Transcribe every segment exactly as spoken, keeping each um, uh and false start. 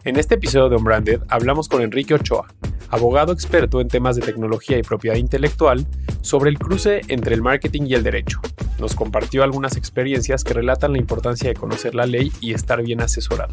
En este episodio de Unbranded hablamos con Enrique Ochoa, abogado experto en temas de tecnología y propiedad intelectual, sobre el cruce entre el marketing y el derecho. Nos compartió algunas experiencias que relatan la importancia de conocer la ley y estar bien asesorado.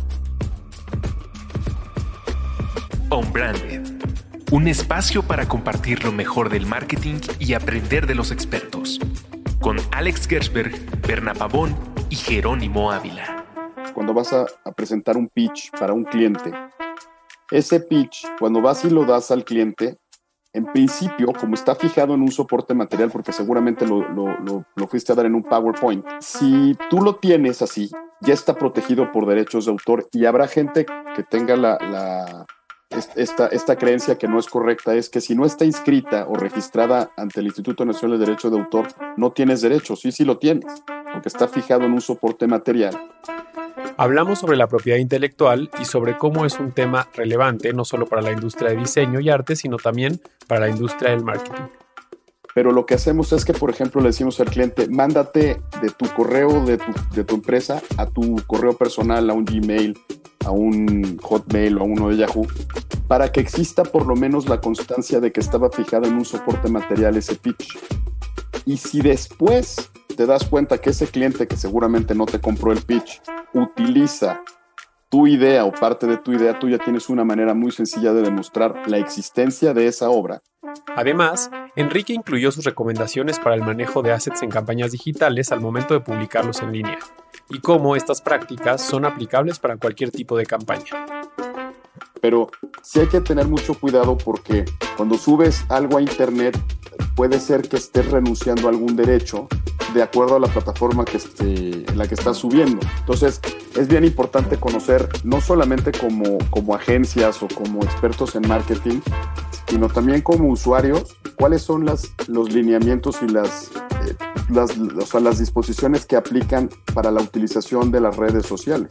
Unbranded, un espacio para compartir lo mejor del marketing y aprender de los expertos. Con Alex Gersberg, Berna Pavón y Jerónimo Ávila. Cuando vas a, a presentar un pitch para un cliente, ese pitch, cuando vas y lo das al cliente, en principio, como está fijado en un soporte material, porque seguramente lo, lo, lo, lo fuiste a dar en un PowerPoint, si tú lo tienes así, ya está protegido por derechos de autor y habrá gente que tenga la, la, esta, esta creencia que no es correcta, es que si no está inscrita o registrada ante el Instituto Nacional de Derecho de Autor, no tienes derechos. Sí, sí lo tienes, porque está fijado en un soporte material. Hablamos sobre la propiedad intelectual y sobre cómo es un tema relevante no solo para la industria de diseño y arte, sino también para la industria del marketing. Pero lo que hacemos es que, por ejemplo, le decimos al cliente, mándate de tu correo de tu, de tu empresa a tu correo personal, a un Gmail, a un Hotmail o a uno de Yahoo, para que exista por lo menos la constancia de que estaba fijado en un soporte material ese pitch. Y si después te das cuenta que ese cliente que seguramente no te compró el pitch utiliza tu idea o parte de tu idea, tú ya tienes una manera muy sencilla de demostrar la existencia de esa obra. Además, Enrique incluyó sus recomendaciones para el manejo de assets en campañas digitales al momento de publicarlos en línea y cómo estas prácticas son aplicables para cualquier tipo de campaña. Pero sí hay que tener mucho cuidado porque cuando subes algo a internet puede ser que estés renunciando a algún derecho de acuerdo a la plataforma que esté, en la que estás subiendo. Entonces, es bien importante conocer, no solamente como, como agencias o como expertos en marketing, sino también como usuarios, cuáles son las, los lineamientos y las, eh, las, o sea, las disposiciones que aplican para la utilización de las redes sociales.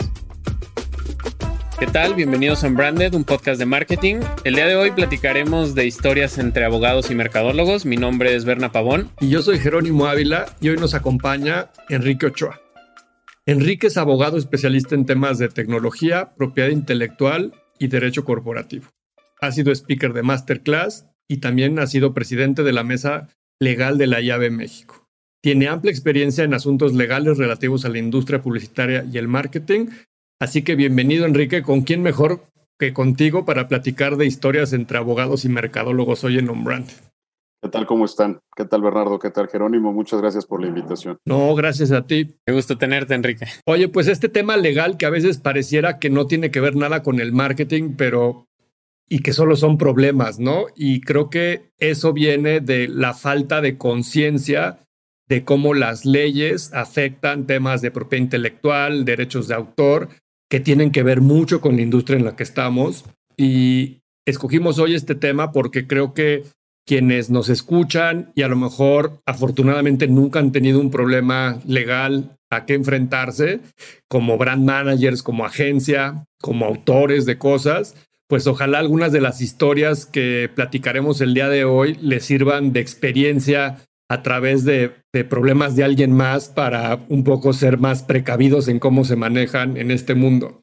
¿Qué tal? Bienvenidos a Unbranded, un podcast de marketing. El día de hoy platicaremos de historias entre abogados y mercadólogos. Mi nombre es Berna Pavón. Y yo soy Jerónimo Ávila y hoy nos acompaña Enrique Ochoa. Enrique es abogado especialista en temas de tecnología, propiedad intelectual y derecho corporativo. Ha sido speaker de Masterclass y también ha sido presidente de la Mesa Legal de la I A B México. Tiene amplia experiencia en asuntos legales relativos a la industria publicitaria y el marketing. Así que bienvenido, Enrique. ¿Con quién mejor que contigo para platicar de historias entre abogados y mercadólogos hoy en Unbranded? ¿Qué tal? ¿Cómo están? ¿Qué tal, Bernardo? ¿Qué tal, Jerónimo? Muchas gracias por la invitación. No, gracias a ti. Qué gusto tenerte, Enrique. Oye, pues este tema legal que a veces pareciera que no tiene que ver nada con el marketing, pero y que solo son problemas, ¿no? Y creo que eso viene de la falta de conciencia de cómo las leyes afectan temas de propiedad intelectual, derechos de autor, que tienen que ver mucho con la industria en la que estamos. Y escogimos hoy este tema porque creo que quienes nos escuchan y a lo mejor afortunadamente nunca han tenido un problema legal a que enfrentarse, como brand managers, como agencia, como autores de cosas, pues ojalá algunas de las historias que platicaremos el día de hoy les sirvan de experiencia a través de, de problemas de alguien más para un poco ser más precavidos en cómo se manejan en este mundo.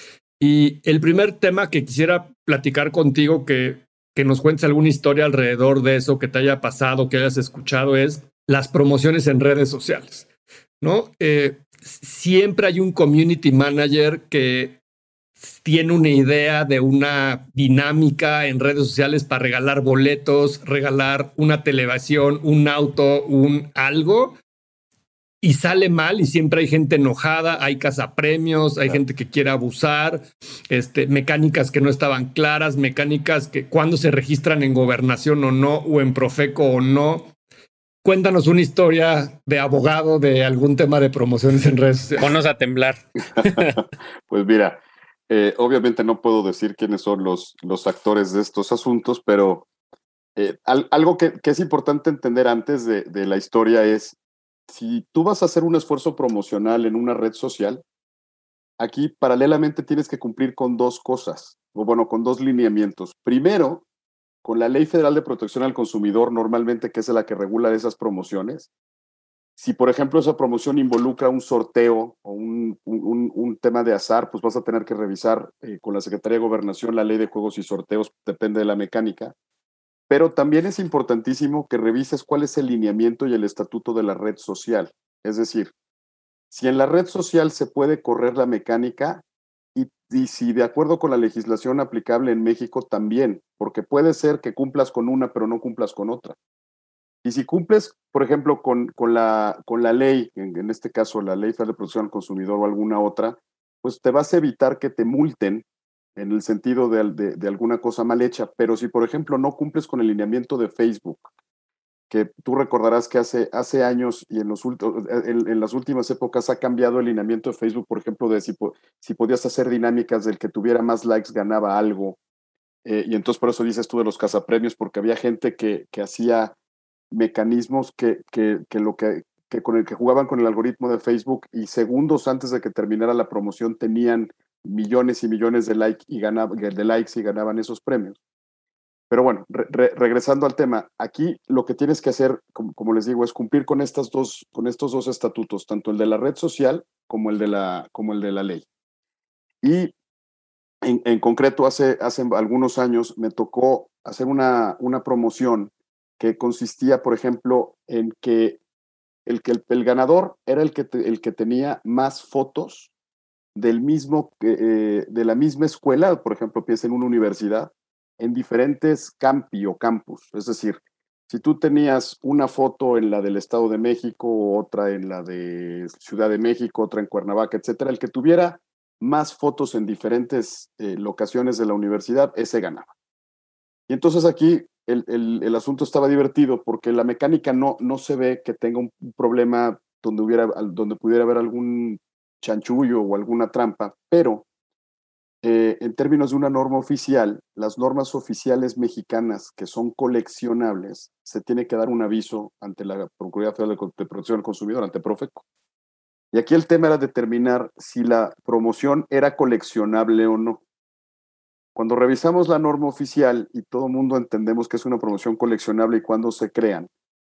Y el primer tema que quisiera platicar contigo, que, que nos cuentes alguna historia alrededor de eso que te haya pasado, que hayas escuchado, es las promociones en redes sociales, ¿no? Eh, siempre hay un community manager que tiene una idea de una dinámica en redes sociales para regalar boletos, regalar una televisión, un auto, un algo, y sale mal y siempre hay gente enojada, hay cazapremios, hay gente que quiere abusar, este, mecánicas que no estaban claras, mecánicas que cuando se registran en Gobernación o no, o en Profeco o no. Cuéntanos una historia de abogado de algún tema de promociones en redes sociales. Ponnos a temblar. Pues mira, Eh, obviamente no puedo decir quiénes son los, los actores de estos asuntos, pero eh, al, algo que, que es importante entender antes de, de la historia es, si tú vas a hacer un esfuerzo promocional en una red social, aquí paralelamente tienes que cumplir con dos cosas, o bueno, con dos lineamientos. Primero, con la Ley Federal de Protección al Consumidor, normalmente, que es la que regula esas promociones, Si, por ejemplo, esa promoción involucra un sorteo o un, un, un tema de azar, pues vas a tener que revisar eh, con la Secretaría de Gobernación la ley de juegos y sorteos, depende de la mecánica. Pero también es importantísimo que revises cuál es el lineamiento y el estatuto de la red social. Es decir, si en la red social se puede correr la mecánica y, y si de acuerdo con la legislación aplicable en México también, porque puede ser que cumplas con una pero no cumplas con otra. Y si cumples, por ejemplo, con, con, la, con la ley, en, en este caso la Ley Federal de Protección al Consumidor o alguna otra, pues te vas a evitar que te multen en el sentido de, de, de alguna cosa mal hecha. Pero si, por ejemplo, no cumples con el lineamiento de Facebook, que tú recordarás que hace, hace años y en, los en, en las últimas épocas ha cambiado el lineamiento de Facebook, por ejemplo, de si, si podías hacer dinámicas del que tuviera más likes ganaba algo. Eh, y entonces por eso dices tú de los cazapremios, porque había gente que, que hacía mecanismos que, que, que lo que, que con el que jugaban con el algoritmo de Facebook y segundos antes de que terminara la promoción tenían millones y millones de, like y ganaba, de likes y ganaban esos premios. Pero bueno, re, re, regresando al tema, aquí lo que tienes que hacer, como, como les digo, es cumplir con, estas dos, con estos dos estatutos, tanto el de la red social como el de la, como el de la ley. Y en, en concreto, hace, hace algunos años me tocó hacer una, una promoción que consistía, por ejemplo, en que el, que el, el ganador era el que, te, el que tenía más fotos del mismo, eh, de la misma escuela, por ejemplo, piensa en una universidad, en diferentes campi o campus. Es decir, si tú tenías una foto en la del Estado de México, otra en la de Ciudad de México, otra en Cuernavaca, etcétera, el que tuviera más fotos en diferentes eh, locaciones de la universidad, ese ganaba. Y entonces aquí el, el, el asunto estaba divertido porque la mecánica no, no se ve que tenga un problema donde, hubiera, donde pudiera haber algún chanchullo o alguna trampa, pero eh, en términos de una norma oficial, las normas oficiales mexicanas que son coleccionables, se tiene que dar un aviso ante la Procuraduría Federal de Protección al Consumidor, ante Profeco. Y aquí el tema era determinar si la promoción era coleccionable o no. Cuando revisamos la norma oficial y todo el mundo entendemos que es una promoción coleccionable y cuándo se crean,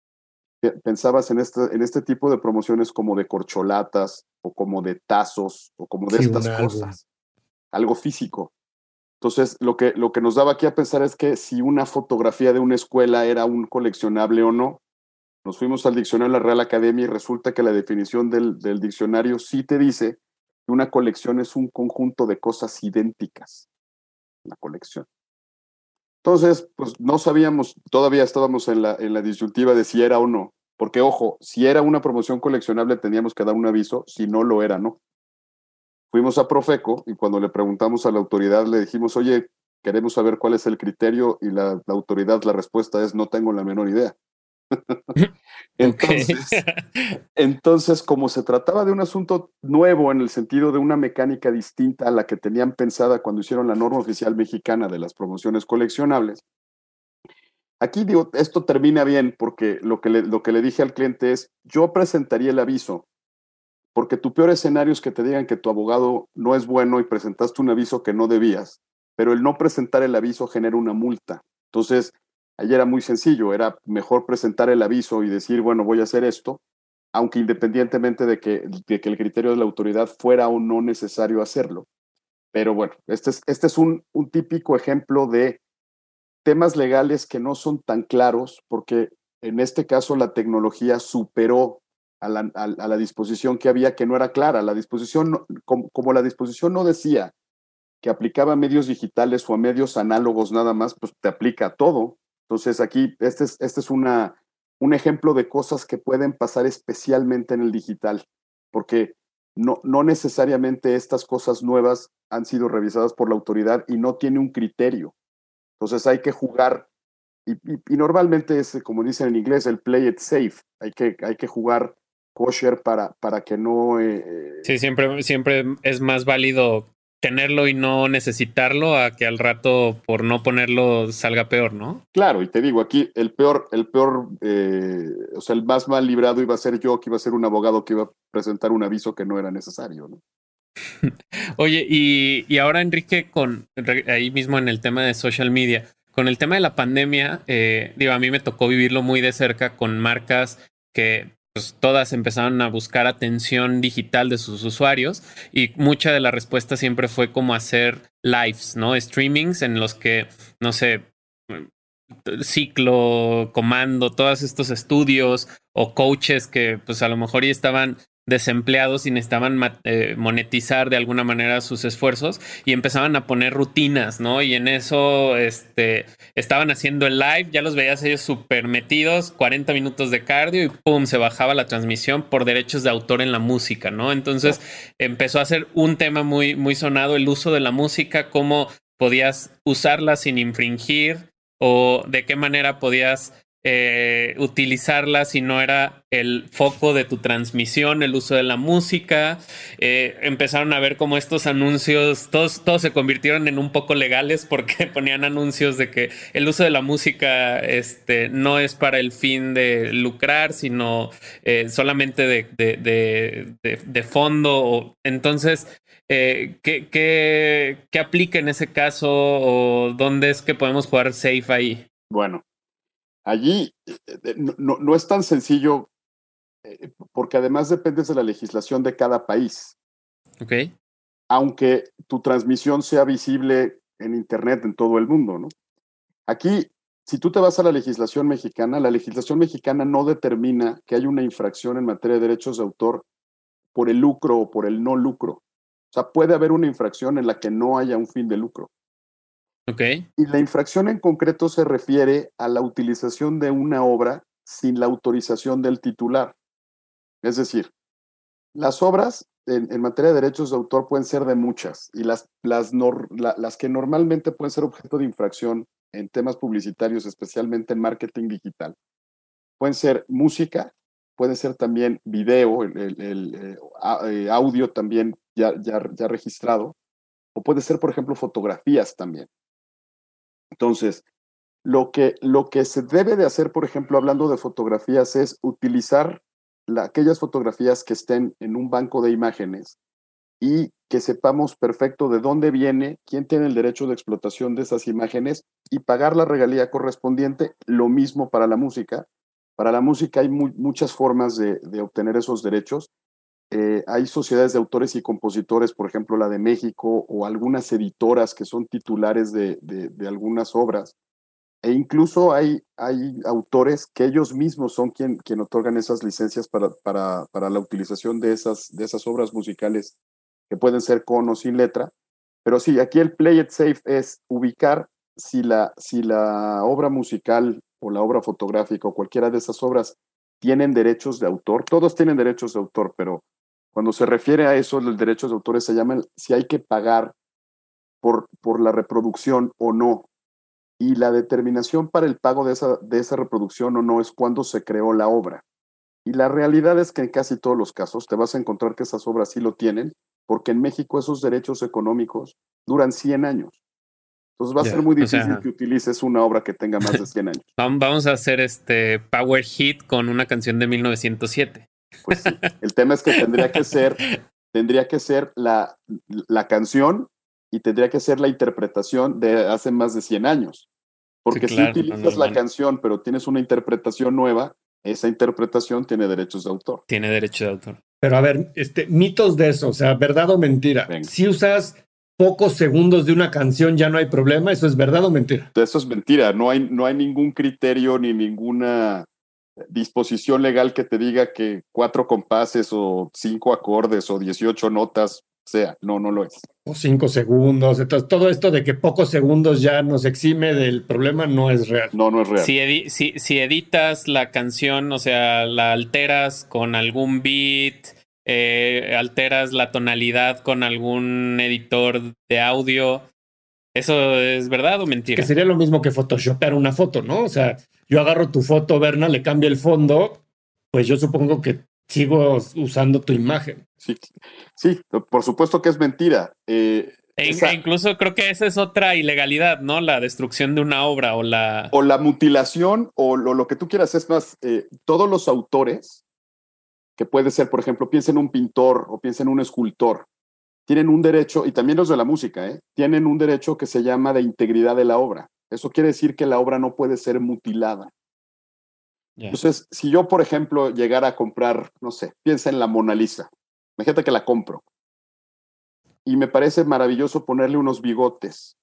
pensabas en este, en este tipo de promociones como de corcholatas o como de tazos o como de sí, estas cosas, algo físico. Entonces, lo que, lo que nos daba aquí a pensar es que si una fotografía de una escuela era un coleccionable o no. Nos fuimos al diccionario de la Real Academia y resulta que la definición del, del diccionario sí te dice que una colección es un conjunto de cosas idénticas. La colección. Entonces, pues no sabíamos, todavía estábamos en la, en la disyuntiva de si era o no, porque ojo, si era una promoción coleccionable teníamos que dar un aviso, si no lo era, no. Fuimos a Profeco y cuando le preguntamos a la autoridad le dijimos, oye, queremos saber cuál es el criterio y la, la autoridad, la respuesta es no tengo la menor idea. entonces, okay. entonces, como se trataba de un asunto nuevo en el sentido de una mecánica distinta a la que tenían pensada cuando hicieron la norma oficial mexicana de las promociones coleccionables, aquí digo, esto termina bien porque lo que, le, lo que le dije al cliente es, yo presentaría el aviso, porque tu peor escenario es que te digan que tu abogado no es bueno y presentaste un aviso que no debías, pero el no presentar el aviso genera una multa. Entonces, ahí era muy sencillo, era mejor presentar el aviso y decir, bueno, voy a hacer esto, aunque independientemente de que, de que el criterio de la autoridad fuera o no necesario hacerlo. Pero bueno, este es, este es un, un típico ejemplo de temas legales que no son tan claros, porque en este caso la tecnología superó a la, a, a la disposición que había, que no era clara. La disposición, no, como, como la disposición no decía que aplicaba a medios digitales o a medios análogos nada más, pues te aplica a todo. Entonces aquí, este es, este es una, un ejemplo de cosas que pueden pasar especialmente en el digital, porque no, no necesariamente estas cosas nuevas han sido revisadas por la autoridad y no tiene un criterio. Entonces hay que jugar, y, y, y normalmente es, como dicen en inglés, el play it safe. Hay que, hay que jugar kosher para, para que no... Eh, sí, siempre, siempre es más válido tenerlo y no necesitarlo a que al rato por no ponerlo salga peor, ¿no? Claro, y te digo, aquí el peor, el peor, eh, o sea, el más mal librado iba a ser yo, que iba a ser un abogado que iba a presentar un aviso que no era necesario, ¿no? Oye, y, y ahora, Enrique, con ahí mismo en el tema de social media, con el tema de la pandemia, eh, digo, a mí me tocó vivirlo muy de cerca con marcas que pues todas empezaron a buscar atención digital de sus usuarios y mucha de la respuesta siempre fue como hacer lives, ¿no? Streamings en los que, no sé, Ciclo, Comando, todos estos estudios o coaches que pues a lo mejor ya estaban desempleados y necesitaban eh, monetizar de alguna manera sus esfuerzos y empezaban a poner rutinas, ¿no? Y en eso este, estaban haciendo el live, ya los veías ellos súper metidos, cuarenta minutos de cardio y pum, se bajaba la transmisión por derechos de autor en la música, ¿no? Entonces empezó a ser un tema muy, muy sonado el uso de la música, cómo podías usarla sin infringir o de qué manera podías Eh, utilizarla si no era el foco de tu transmisión, el uso de la música. Eh, empezaron a ver cómo estos anuncios, todos, todos se convirtieron en un poco legales porque ponían anuncios de que el uso de la música este, no es para el fin de lucrar, sino eh, solamente de, de, de, de, de fondo. Entonces, eh, ¿qué, qué, ¿qué aplica en ese caso o dónde es que podemos jugar safe ahí? Bueno. Allí no, no es tan sencillo porque además dependes de la legislación de cada país. Ok. Aunque tu transmisión sea visible en Internet en todo el mundo, ¿no? Aquí, si tú te vas a la legislación mexicana, la legislación mexicana no determina que hay una infracción en materia de derechos de autor por el lucro o por el no lucro. O sea, puede haber una infracción en la que no haya un fin de lucro. Okay. Y la infracción en concreto se refiere a la utilización de una obra sin la autorización del titular. Es decir, las obras en, en materia de derechos de autor pueden ser de muchas y las, las, nor, la, las que normalmente pueden ser objeto de infracción en temas publicitarios, especialmente en marketing digital, pueden ser música, puede ser también video, el, el, el, el audio también ya, ya, ya registrado, o puede ser, por ejemplo, fotografías también. Entonces, lo que, lo que se debe de hacer, por ejemplo, hablando de fotografías, es utilizar la, aquellas fotografías que estén en un banco de imágenes y que sepamos perfecto de dónde viene, quién tiene el derecho de explotación de esas imágenes y pagar la regalía correspondiente. Lo mismo para la música. Para la música hay muy, muchas formas de, de obtener esos derechos. Eh, hay sociedades de autores y compositores, por ejemplo, la de México, o algunas editoras que son titulares de, de, de algunas obras. E incluso hay, hay autores que ellos mismos son quien, quien otorgan esas licencias para, para, para la utilización de esas, de esas obras musicales que pueden ser con o sin letra. Pero sí, aquí el play it safe es ubicar si la, si la obra musical o la obra fotográfica o cualquiera de esas obras tienen derechos de autor. Todos tienen derechos de autor, pero cuando se refiere a eso, los derechos de autor se llaman si hay que pagar por, por la reproducción o no. Y la determinación para el pago de esa, de esa reproducción o no es cuando se creó la obra. Y la realidad es que en casi todos los casos te vas a encontrar que esas obras sí lo tienen, porque en México esos derechos económicos duran cien años. Entonces va a yeah, ser muy difícil o sea, que utilices una obra que tenga más de cien años. Vamos a hacer este Power Hit con una canción de mil novecientos siete. Pues sí, el tema es que tendría que ser, tendría que ser la, la canción y tendría que ser la interpretación de hace más de cien años. Porque sí, claro, si utilizas no, no, la no. canción, pero tienes una interpretación nueva, esa interpretación tiene derechos de autor. Tiene derechos de autor. Pero a ver, este, mitos de eso, o sea, ¿verdad o mentira? Venga. Si usas pocos segundos de una canción ya no hay problema, ¿eso es verdad o mentira? Eso es mentira, no hay, no hay ningún criterio ni ninguna disposición legal que te diga que cuatro compases o cinco acordes o dieciocho notas sea, no, no lo es. O cinco segundos, entonces todo esto de que pocos segundos ya nos exime del problema no es real. No, no es real. Si, edi- si, si editas la canción, o sea, la alteras con algún beat, eh, alteras la tonalidad con algún editor de audio, ¿eso es verdad o mentira? Que sería lo mismo que photoshopear una foto, ¿no? O sea, yo agarro tu foto, Berna, le cambio el fondo, pues yo supongo que sigo usando tu imagen. Sí, sí, por supuesto que es mentira. Eh, e, esa, e incluso creo que esa es otra ilegalidad, ¿no? La destrucción de una obra o la... O la mutilación o lo, lo que tú quieras. Es más, eh, todos los autores, que puede ser, por ejemplo, piensa en un pintor o piensa en un escultor, tienen un derecho, y también los de la música, ¿eh? tienen un derecho que se llama de integridad de la obra. Eso quiere decir que la obra no puede ser mutilada. Yeah. Entonces, si yo, por ejemplo, llegara a comprar, no sé, piensa en la Mona Lisa, imagínate que la compro, y me parece maravilloso ponerle unos bigotes.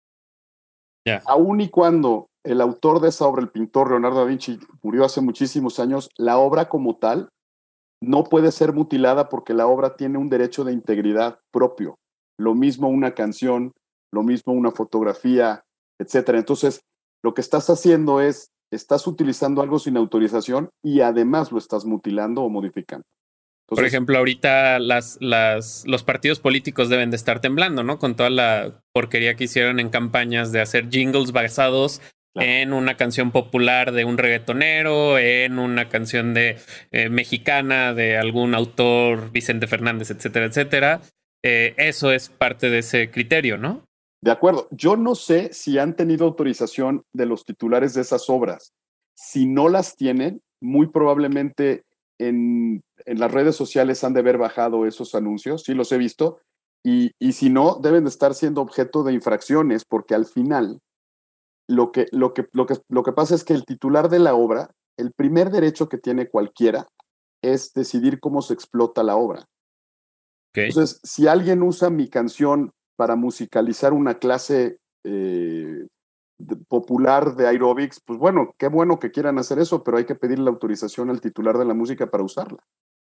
Yeah. Aun y cuando el autor de esa obra, el pintor Leonardo da Vinci, murió hace muchísimos años, la obra como tal no puede ser mutilada porque la obra tiene un derecho de integridad propio. Lo mismo una canción, lo mismo una fotografía, etcétera. Entonces, lo que estás haciendo es, estás utilizando algo sin autorización y además lo estás mutilando o modificando. Entonces, por ejemplo, ahorita las, las, los partidos políticos deben de estar temblando, ¿no? Con toda la porquería que hicieron en campañas de hacer jingles basados claro. en una canción popular de un reggaetonero, en una canción de eh, mexicana de algún autor, Vicente Fernández, etcétera, etcétera. Eh, eso es parte de ese criterio, ¿no? De acuerdo. Yo no sé si han tenido autorización de los titulares de esas obras. Si no las tienen, muy probablemente en, en las redes sociales han de haber bajado esos anuncios, sí los he visto, y, y si no, deben de estar siendo objeto de infracciones, porque al final lo que, lo, que, lo, que, lo que pasa es que el titular de la obra, el primer derecho que tiene cualquiera es decidir cómo se explota la obra. Okay. Entonces, si alguien usa mi canción para musicalizar una clase eh, de, popular de aeróbics, pues bueno, qué bueno que quieran hacer eso, pero hay que pedirle la autorización al titular de la música para usarla.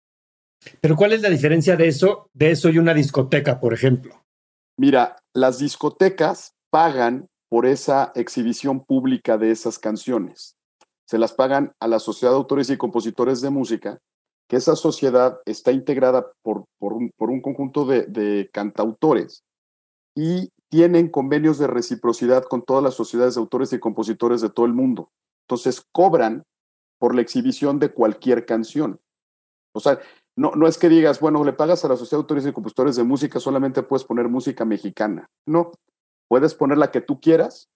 Pero ¿cuál es la diferencia de eso, de eso y una discoteca, por ejemplo? Mira, las discotecas pagan por esa exhibición pública de esas canciones. Se las pagan a la Sociedad de Autores y Compositores de Música, que esa sociedad está integrada por, por, un, por un conjunto de, de cantautores y tienen convenios de reciprocidad con todas las sociedades de autores y compositores de todo el mundo. Entonces cobran por la exhibición de cualquier canción. O sea, no, no es que digas, bueno, le pagas a la Sociedad de Autores y Compositores de Música, solamente puedes poner música mexicana. No, puedes poner la que tú quieras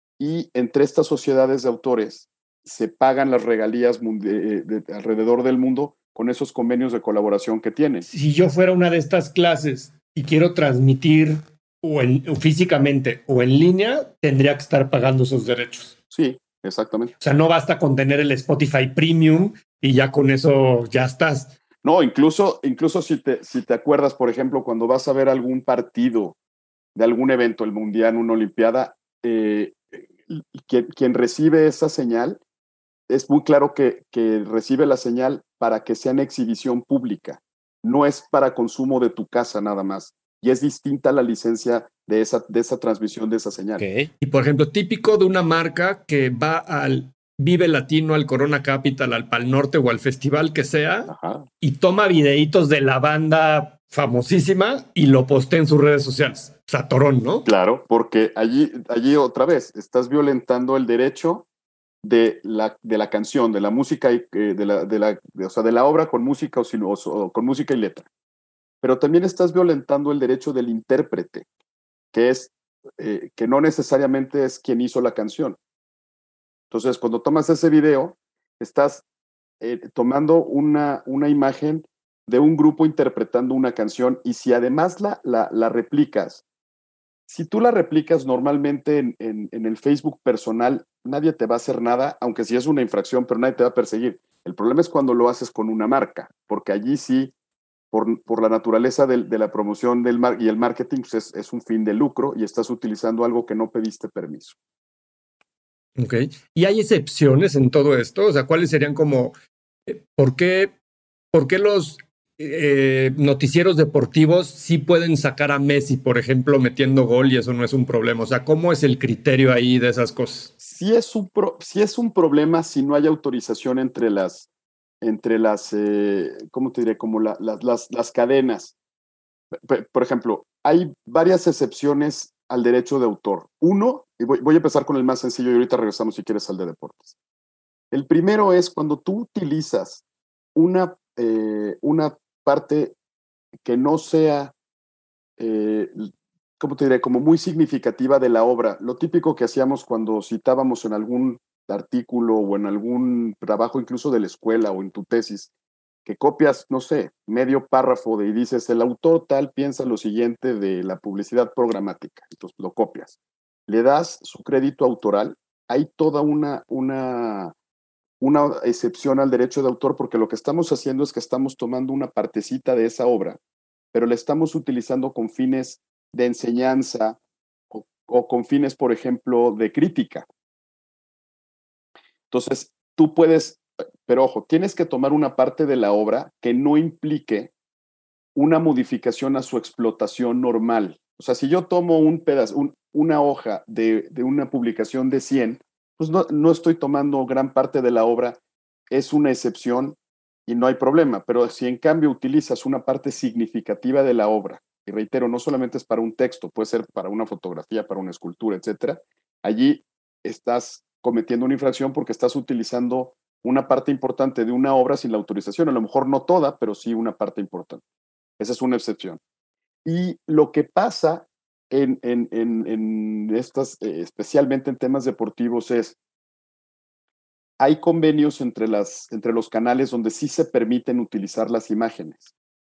y entre estas sociedades de autores se pagan las regalías de, de, de alrededor del mundo con esos convenios de colaboración que tienen. Si yo fuera una de estas clases y quiero transmitir o, en, o físicamente o en línea, tendría que estar pagando esos derechos. Sí, exactamente. O sea, no basta con tener el Spotify Premium y ya con eso ya estás. No, incluso, incluso si te, si te acuerdas, por ejemplo, cuando vas a ver algún partido de algún evento, el Mundial, una Olimpiada, eh, quien, quien recibe esa señal, es muy claro que, que recibe la señal para que sea en exhibición pública. No es para consumo de tu casa nada más. Y es distinta la licencia de esa, de esa transmisión de esa señal. Okay. Y por ejemplo, típico de una marca que va al Vive Latino, al Corona Capital, al Pal Norte o al festival que sea, ajá, y toma videitos de la banda famosísima y lo postea en sus redes sociales. O sea, Torón, ¿no? Claro, porque allí, allí otra vez estás violentando el derecho de la, de la canción, de la música, y, eh, de, la, de, la, de, o sea, de la obra con música o, sin, o, o con música y letra. Pero también estás violentando el derecho del intérprete, que es eh, que no necesariamente es quien hizo la canción. Entonces, cuando tomas ese video, estás eh, tomando una, una imagen de un grupo interpretando una canción, y si además la, la, la replicas, si tú la replicas normalmente en, en, en el Facebook personal, nadie te va a hacer nada, aunque sí es una infracción, pero nadie te va a perseguir. El problema es cuando lo haces con una marca, porque allí sí, por, por la naturaleza de, de la promoción del mar, y el marketing, pues es, es un fin de lucro y estás utilizando algo que no pediste permiso. Ok. ¿Y hay excepciones en todo esto? O sea, ¿cuáles serían como, por qué, por qué los eh, noticieros deportivos sí pueden sacar a Messi, por ejemplo, metiendo gol y eso no es un problema? O sea, ¿cómo es el criterio ahí de esas cosas? Sí es un, pro, sí es un problema si no hay autorización entre las, entre las eh, ¿cómo te diré? Como la, las, las, las cadenas. Por ejemplo, hay varias excepciones al derecho de autor. Uno, y voy, voy a empezar con el más sencillo y ahorita regresamos si quieres al de deportes. El primero es cuando tú utilizas una, eh, una parte que no sea, eh, ¿cómo te diré? Como muy significativa de la obra. Lo típico que hacíamos cuando citábamos en algún artículo o en algún trabajo incluso de la escuela o en tu tesis, que copias, no sé, medio párrafo de, y dices, el autor tal piensa lo siguiente de la publicidad programática. Entonces lo copias. Le das su crédito autoral. Hay toda una, una una excepción al derecho de autor, porque lo que estamos haciendo es que estamos tomando una partecita de esa obra, pero la estamos utilizando con fines de enseñanza o, o con fines, por ejemplo, de crítica. Entonces, tú puedes, pero ojo, tienes que tomar una parte de la obra que no implique una modificación a su explotación normal. O sea, si yo tomo un pedazo, un, una hoja de, de una publicación de cien, pues no, no estoy tomando gran parte de la obra, es una excepción y no hay problema. Pero si en cambio utilizas una parte significativa de la obra, y reitero, no solamente es para un texto, puede ser para una fotografía, para una escultura, etcétera, allí estás cometiendo una infracción porque estás utilizando una parte importante de una obra sin la autorización. A lo mejor no toda, pero sí una parte importante. Esa es una excepción. Y lo que pasa en, en, en, en estas, eh, especialmente en temas deportivos, es hay convenios entre, las, entre los canales donde sí se permiten utilizar las imágenes.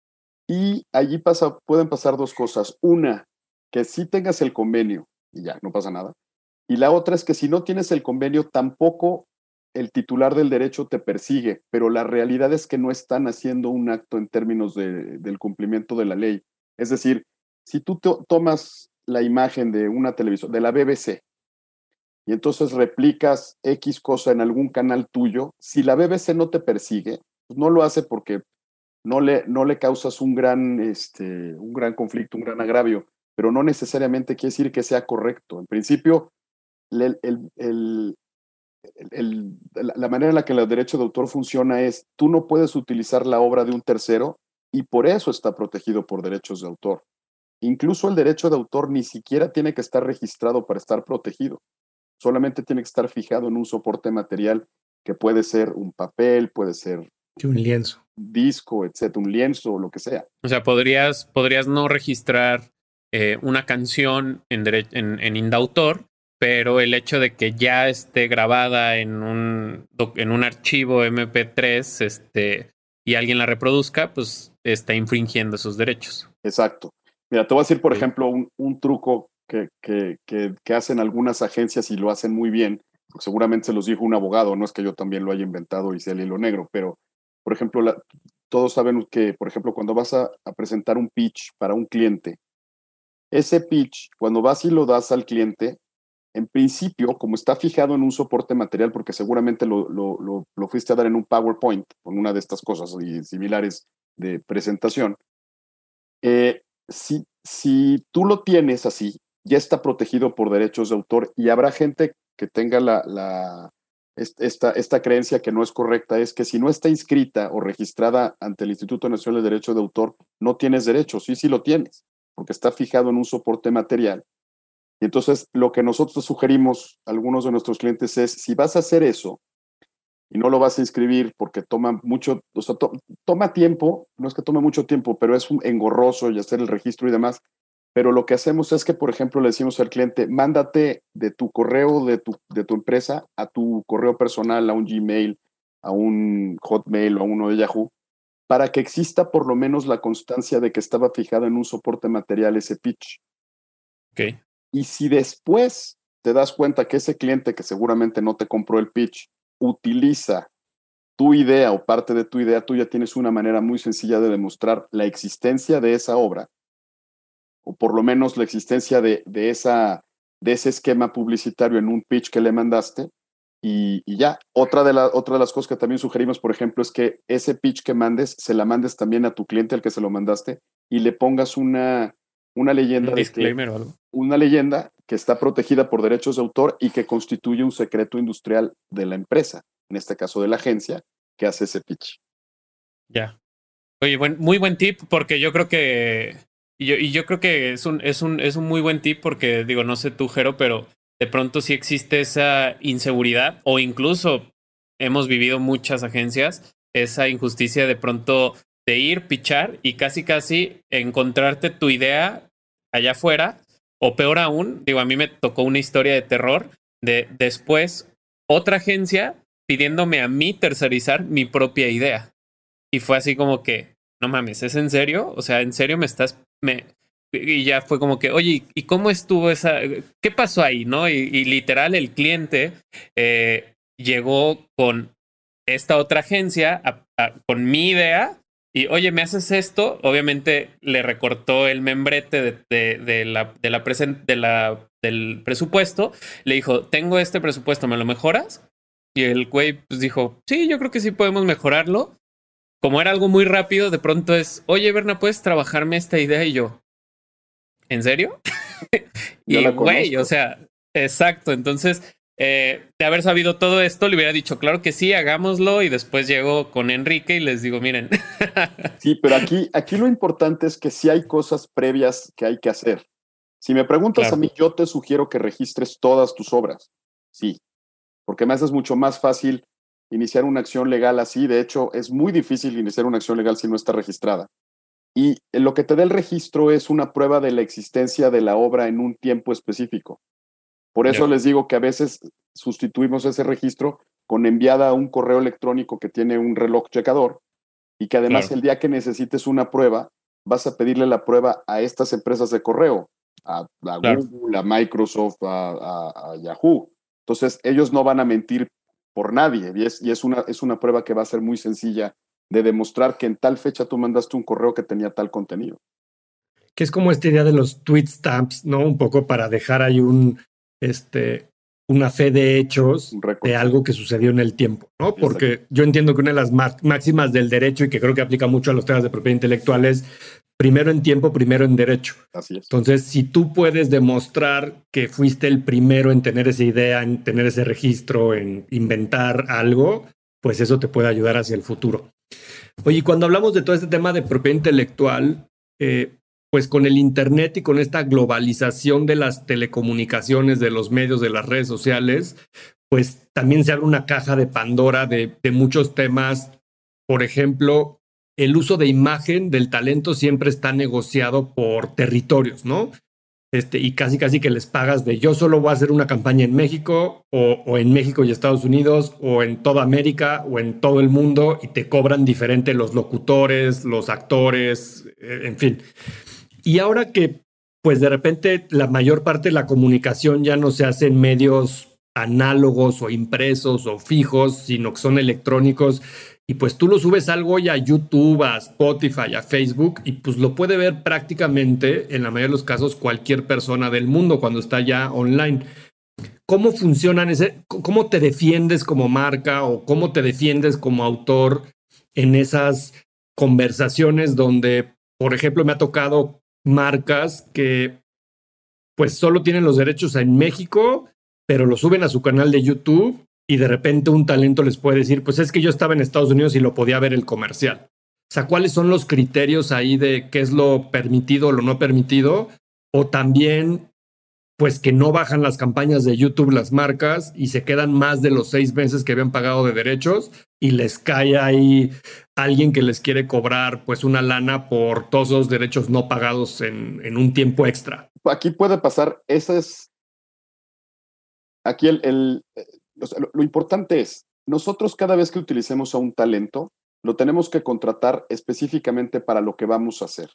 Y allí pasa, pueden pasar dos cosas. Una, que sí tengas el convenio y ya, no pasa nada. Y la otra es que si no tienes el convenio, tampoco el titular del derecho te persigue, pero la realidad es que no están haciendo un acto en términos de, del cumplimiento de la ley. Es decir, si tú to tomas la imagen de una televisión, de la B B C, y entonces replicas X cosa en algún canal tuyo, si la B B C no te persigue, pues no lo hace porque no le, no le causas un gran, este, un gran conflicto, un gran agravio, pero no necesariamente quiere decir que sea correcto. En principio, el, el, el El, el, la manera en la que el derecho de autor funciona es, tú no puedes utilizar la obra de un tercero y por eso está protegido por derechos de autor. Incluso el derecho de autor ni siquiera tiene que estar registrado para estar protegido. Solamente tiene que estar fijado en un soporte material que puede ser un papel, puede ser un lienzo, un disco, etcétera, un lienzo o lo que sea. O sea, podrías, podrías no registrar eh, una canción en, en, en indautor, pero el hecho de que ya esté grabada en un, en un archivo eme pe tres este, y alguien la reproduzca, pues está infringiendo esos derechos. Exacto. Mira, te voy a decir, por sí. ejemplo, un, un truco que, que, que, que hacen algunas agencias y lo hacen muy bien, porque seguramente se los dijo un abogado, no es que yo también lo haya inventado y sea el hilo negro, pero, por ejemplo, la, todos saben que, por ejemplo, cuando vas a, a presentar un pitch para un cliente, ese pitch, cuando vas y lo das al cliente, en principio, como está fijado en un soporte material, porque seguramente lo, lo, lo, lo fuiste a dar en un PowerPoint, con una de estas cosas y similares de presentación, eh, si, si tú lo tienes así, ya está protegido por derechos de autor y habrá gente que tenga la, la, esta, esta creencia que no es correcta, es que si no está inscrita o registrada ante el Instituto Nacional de Derecho de Autor, no tienes derechos. Sí, sí lo tienes, porque está fijado en un soporte material. Y entonces lo que nosotros sugerimos a algunos de nuestros clientes es, si vas a hacer eso y no lo vas a inscribir porque toma mucho, o sea, to, toma tiempo, no es que tome mucho tiempo, pero es un engorroso y hacer el registro y demás, pero lo que hacemos es que, por ejemplo, le decimos al cliente, mándate de tu correo de tu, de tu empresa a tu correo personal, a un Gmail, a un Hotmail o a uno de Yahoo, para que exista por lo menos la constancia de que estaba fijado en un soporte material ese pitch. Ok. Y si después te das cuenta que ese cliente que seguramente no te compró el pitch utiliza tu idea o parte de tu idea, tú ya tienes una manera muy sencilla de demostrar la existencia de esa obra, o por lo menos la existencia de, de, esa, de ese esquema publicitario en un pitch que le mandaste, y, y ya. Otra de, la, otra de las cosas que también sugerimos, por ejemplo, es que ese pitch que mandes, se la mandes también a tu cliente al que se lo mandaste, y le pongas una... una leyenda, un disclaimer de que, o algo. una leyenda que está protegida por derechos de autor y que constituye un secreto industrial de la empresa, en este caso de la agencia, que hace ese pitch. Ya. Oye, buen, muy buen tip, porque yo creo que y yo, y yo creo que es un, es un, es un muy buen tip, porque digo, no sé tú, Jero, pero de pronto sí existe esa inseguridad, o incluso hemos vivido muchas agencias, esa injusticia de pronto de ir, pichar y casi casi encontrarte tu idea allá afuera, o peor aún, digo, a mí me tocó una historia de terror de después otra agencia pidiéndome a mí tercerizar mi propia idea. Y fue así como que, no mames, ¿es en serio? O sea, ¿en serio me estás...? Me... Y ya fue como que, oye, ¿y cómo estuvo esa...? ¿Qué pasó ahí, no? Y, y literal, el cliente eh, llegó con esta otra agencia a, a, con mi idea y, oye, ¿me haces esto? Obviamente le recortó el membrete de, de, de la, de la presen, de la, del presupuesto. Le dijo, tengo este presupuesto, ¿me lo mejoras? Y el güey pues dijo, sí, yo creo que sí podemos mejorarlo. Como era algo muy rápido, de pronto es, oye, Berna, ¿puedes trabajarme esta idea? Y yo, ¿en serio? Y güey, o sea, exacto. Entonces, eh, de haber sabido todo esto, le hubiera dicho, claro que sí, hagámoslo. Y después llego con Enrique y les digo, miren. Sí, pero aquí, aquí lo importante es que sí hay cosas previas que hay que hacer. Si me preguntas claro. a mí, yo te sugiero que registres todas tus obras. Sí, porque me haces mucho más fácil iniciar una acción legal así. De hecho, es muy difícil iniciar una acción legal si no está registrada. Y lo que te da el registro es una prueba de la existencia de la obra en un tiempo específico. Por eso yeah. les digo que a veces sustituimos ese registro con enviada a un correo electrónico que tiene un reloj checador y que además claro. el día que necesites una prueba, vas a pedirle la prueba a estas empresas de correo, a, a claro. Google, a Microsoft, a, a, a Yahoo. Entonces, ellos no van a mentir por nadie y, es, y es, una, es una prueba que va a ser muy sencilla de demostrar que en tal fecha tú mandaste un correo que tenía tal contenido. Que es como esta idea de los tweet stamps, ¿no? Un poco para dejar ahí un, este, una fe de hechos de algo que sucedió en el tiempo, ¿no? Porque exacto. yo entiendo que una de las máximas del derecho y que creo que aplica mucho a los temas de propiedad intelectual es primero en tiempo, primero en derecho. Así es. Entonces, si tú puedes demostrar que fuiste el primero en tener esa idea, en tener ese registro, en inventar algo, pues eso te puede ayudar hacia el futuro. Oye, cuando hablamos de todo este tema de propiedad intelectual, eh, pues con el internet y con esta globalización de las telecomunicaciones, de los medios, de las redes sociales, pues también se abre una caja de Pandora de, de muchos temas. Por ejemplo, el uso de imagen del talento siempre está negociado por territorios, ¿no? Este, y casi casi que les pagas de yo solo voy a hacer una campaña en México o, o en México y Estados Unidos o en toda América o en todo el mundo y te cobran diferente los locutores, los actores, eh, en fin. Y ahora que pues de repente la mayor parte de la comunicación ya no se hace en medios análogos o impresos o fijos, sino que son electrónicos y pues tú lo subes algo ya a YouTube, a Spotify, a Facebook y pues lo puede ver prácticamente en la mayoría de los casos cualquier persona del mundo cuando está ya online. ¿Cómo funcionan ese? ¿Cómo te defiendes como marca o cómo te defiendes como autor en esas conversaciones donde, por ejemplo, me ha tocado marcas que pues solo tienen los derechos en México, pero lo suben a su canal de YouTube y de repente un talento les puede decir, pues es que yo estaba en Estados Unidos y lo podía ver el comercial? O sea, ¿cuáles son los criterios ahí de qué es lo permitido o lo no permitido? O también, pues que no bajan las campañas de YouTube las marcas y se quedan más de los seis meses que habían pagado de derechos y les cae ahí alguien que les quiere cobrar pues una lana por todos los derechos no pagados en, en un tiempo extra. Aquí puede pasar, ese es, aquí el, el o sea, lo, lo importante es, nosotros cada vez que utilicemos a un talento, lo tenemos que contratar específicamente para lo que vamos a hacer.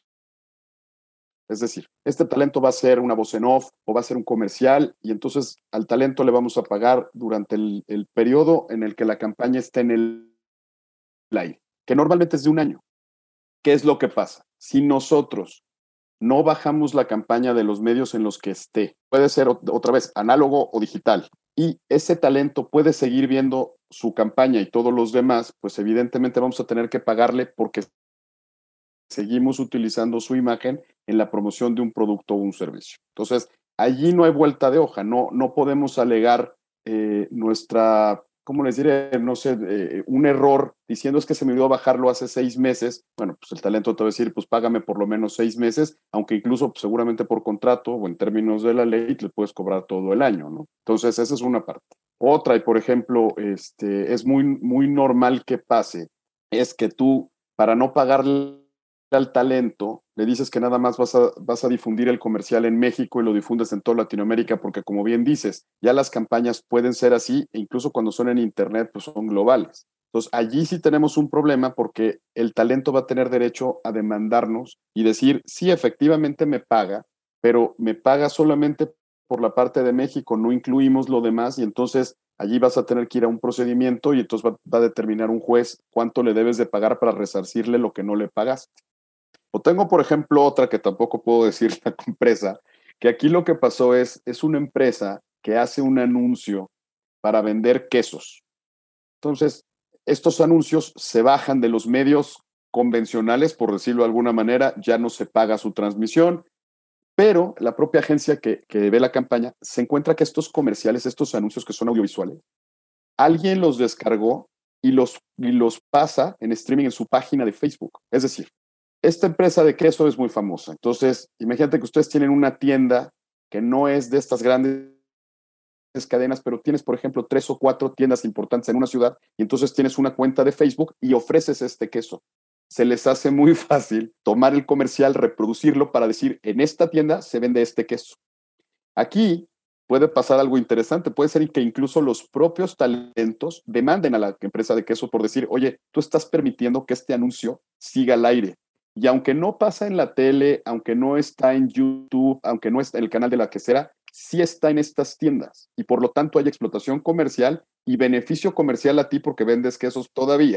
Es decir, este talento va a ser una voz en off o va a ser un comercial y entonces al talento le vamos a pagar durante el, el periodo en el que la campaña esté en el aire, que normalmente es de un año. ¿Qué es lo que pasa? Si nosotros no bajamos la campaña de los medios en los que esté, puede ser otra vez análogo o digital, y ese talento puede seguir viendo su campaña y todos los demás, pues evidentemente vamos a tener que pagarle porque seguimos utilizando su imagen en la promoción de un producto o un servicio. Entonces, allí no hay vuelta de hoja, no, no podemos alegar eh, nuestra, ¿cómo les diré? No sé, eh, un error diciendo es que se me olvidó bajarlo hace seis meses. Bueno, pues el talento te va a decir, pues págame por lo menos seis meses, aunque incluso pues, seguramente por contrato o en términos de la ley le puedes cobrar todo el año, ¿no? Entonces, esa es una parte. Otra, y por ejemplo, este, es muy, muy normal que pase, es que tú, para no pagarle al talento, le dices que nada más vas a, vas a difundir el comercial en México y lo difundes en toda Latinoamérica, porque como bien dices, ya las campañas pueden ser así, e incluso cuando son en internet, pues son globales. Entonces, allí sí tenemos un problema porque el talento va a tener derecho a demandarnos y decir, sí, efectivamente me paga, pero me paga solamente por la parte de México, no incluimos lo demás y entonces Allí vas a tener que ir a un procedimiento y entonces va, va a determinar un juez cuánto le debes de pagar para resarcirle lo que no le pagaste. O tengo, por ejemplo, otra que tampoco puedo decir la empresa, que aquí lo que pasó es, es una empresa que hace un anuncio para vender quesos. Entonces, estos anuncios se bajan de los medios convencionales, por decirlo de alguna manera, ya no se paga su transmisión, pero la propia agencia que, que ve la campaña se encuentra que estos comerciales, estos anuncios que son audiovisuales, alguien los descargó y los, y los pasa en streaming en su página de Facebook. Es decir, esta empresa de queso es muy famosa. Entonces, imagínate que ustedes tienen una tienda que no es de estas grandes cadenas, pero tienes, por ejemplo, tres o cuatro tiendas importantes en una ciudad y entonces tienes una cuenta de Facebook y ofreces este queso. Se les hace muy fácil tomar el comercial, reproducirlo para decir, en esta tienda se vende este queso. Aquí puede pasar algo interesante. Puede ser que incluso los propios talentos demanden a la empresa de queso por decir, oye, tú estás permitiendo que este anuncio siga al aire. Y aunque no pasa en la tele, aunque no está en YouTube, aunque no está en el canal de la quesera, sí está en estas tiendas. Y por lo tanto hay explotación comercial y beneficio comercial a ti porque vendes quesos todavía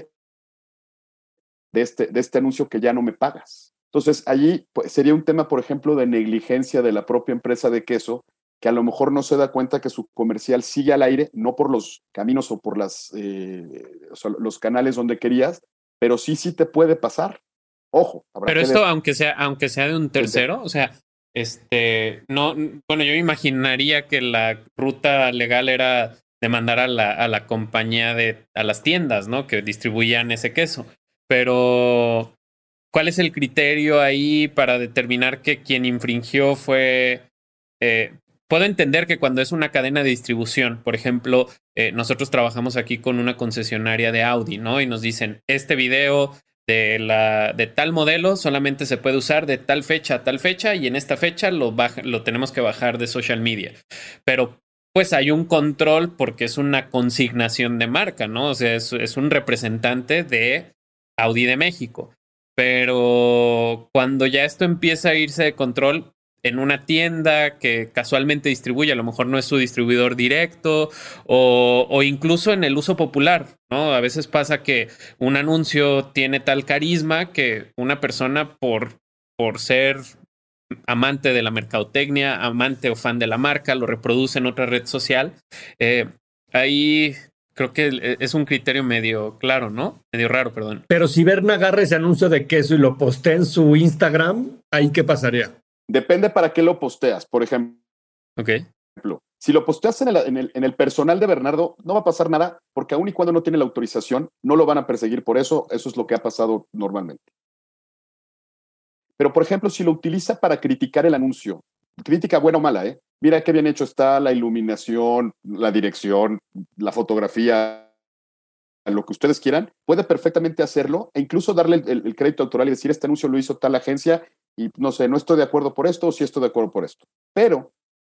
de este, de este anuncio que ya no me pagas. Entonces, allí pues, sería un tema, por ejemplo, de negligencia de la propia empresa de queso, que a lo mejor no se da cuenta que su comercial sigue al aire, no por los caminos o por las, eh, o sea, los canales donde querías, pero sí, sí te puede pasar. Ojo. Habrá Pero esto, ver. aunque sea, aunque sea de un tercero, o sea, este, no, bueno, yo imaginaría que la ruta legal era demandar a la, a la compañía de, a las tiendas, ¿no? Que distribuían ese queso. Pero, ¿cuál es el criterio ahí para determinar que quien infringió fue... Eh, puedo entender que cuando es una cadena de distribución, por ejemplo, eh, nosotros trabajamos aquí con una concesionaria de Audi, ¿no? Y nos dicen, este video de, la, de tal modelo solamente se puede usar de tal fecha a tal fecha y en esta fecha lo, baja, lo tenemos que bajar de social media. Pero pues hay un control porque es una consignación de marca, ¿no? O sea, es, es un representante de Audi de México. Pero cuando ya esto empieza a irse de control en una tienda que casualmente distribuye, a lo mejor no es su distribuidor directo, o, o incluso en el uso popular, ¿no? A veces pasa que un anuncio tiene tal carisma que una persona por, por ser amante de la mercadotecnia, amante o fan de la marca, lo reproduce en otra red social. Eh, ahí creo que es un criterio medio claro, ¿no? Medio raro, perdón. Pero si Berna agarra ese anuncio de queso y lo postea en su Instagram, ¿ahí qué pasaría? Depende para qué lo posteas. Por ejemplo, okay. si lo posteas en el, en, el, en el personal de Bernardo, no va a pasar nada, porque aun y cuando no tiene la autorización, no lo van a perseguir por eso. Eso es lo que ha pasado normalmente. Pero, por ejemplo, si lo utiliza para criticar el anuncio, crítica buena o mala, ¿eh? Mira qué bien hecho está la iluminación, la dirección, la fotografía, lo que ustedes quieran, puede perfectamente hacerlo e incluso darle el, el crédito autoral y decir, este anuncio lo hizo tal agencia y no sé, no estoy de acuerdo por esto o sí estoy de acuerdo por esto. Pero,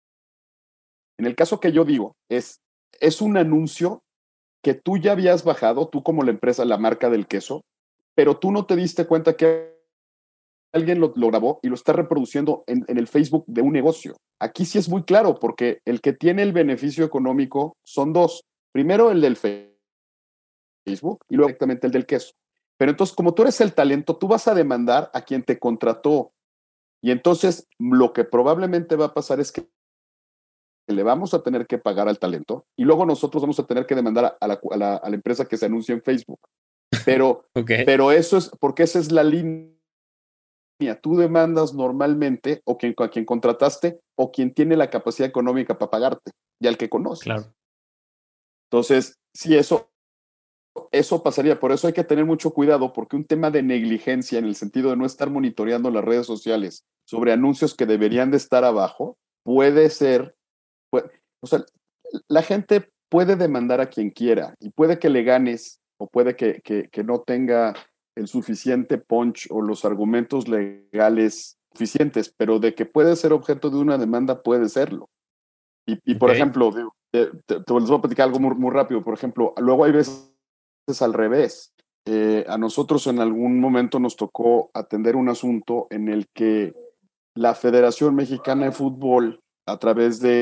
en el caso que yo digo, es, es un anuncio que tú ya habías bajado, tú como la empresa, la marca del queso, pero tú no te diste cuenta que alguien lo, lo grabó y lo está reproduciendo en, en el Facebook de un negocio. Aquí sí es muy claro, porque el que tiene el beneficio económico son dos. Primero el del Facebook y luego directamente el del queso. Pero entonces, como tú eres el talento, tú vas a demandar a quien te contrató. Y entonces, lo que probablemente va a pasar es que le vamos a tener que pagar al talento y luego nosotros vamos a tener que demandar a la, a la, a la empresa que se anuncia en Facebook. Pero, okay. pero eso es, porque esa es la línea. Tú demandas normalmente o quien, a quien contrataste o quien tiene la capacidad económica para pagarte y al que conoces. Claro. Entonces, sí, eso, eso pasaría. Por eso hay que tener mucho cuidado, porque un tema de negligencia en el sentido de no estar monitoreando las redes sociales sobre anuncios que deberían de estar abajo, puede ser, puede, o sea, la gente puede demandar a quien quiera y puede que le ganes o puede que, que, que no tenga el suficiente punch o los argumentos legales suficientes, pero de que puede ser objeto de una demanda, puede serlo. Y, y por okay. ejemplo, te, te, te les voy a platicar algo muy, muy rápido. Por ejemplo, luego hay veces al revés. Eh, a nosotros en algún momento nos tocó atender un asunto en el que la Federación Mexicana de Fútbol, a través de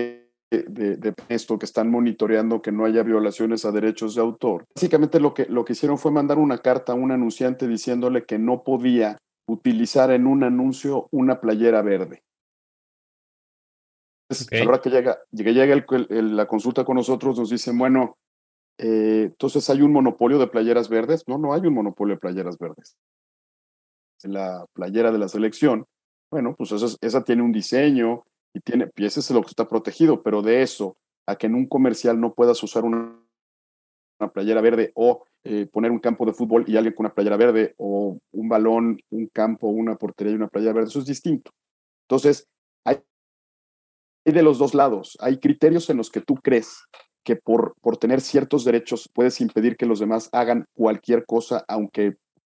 de, de esto, que están monitoreando que no haya violaciones a derechos de autor. Básicamente lo que, lo que hicieron fue mandar una carta a un anunciante diciéndole que no podía utilizar en un anuncio una playera verde. Entonces, okay. Ahora que llega, que llega el, el, la consulta con nosotros, nos dicen, bueno, eh, entonces ¿hay un monopolio de playeras verdes? No, no hay un monopolio de playeras verdes. La playera de la selección, bueno, pues esa, esa tiene un diseño, y tiene, y ese es lo que está protegido, pero de eso a que en un comercial no puedas usar una, una playera verde o eh, poner un campo de fútbol y alguien con una playera verde, o un balón, un campo, una portería y una playera verde, eso es distinto. Entonces, hay de los dos lados, hay criterios en los que tú crees que por, por tener ciertos derechos puedes impedir que los demás hagan cualquier cosa, aunque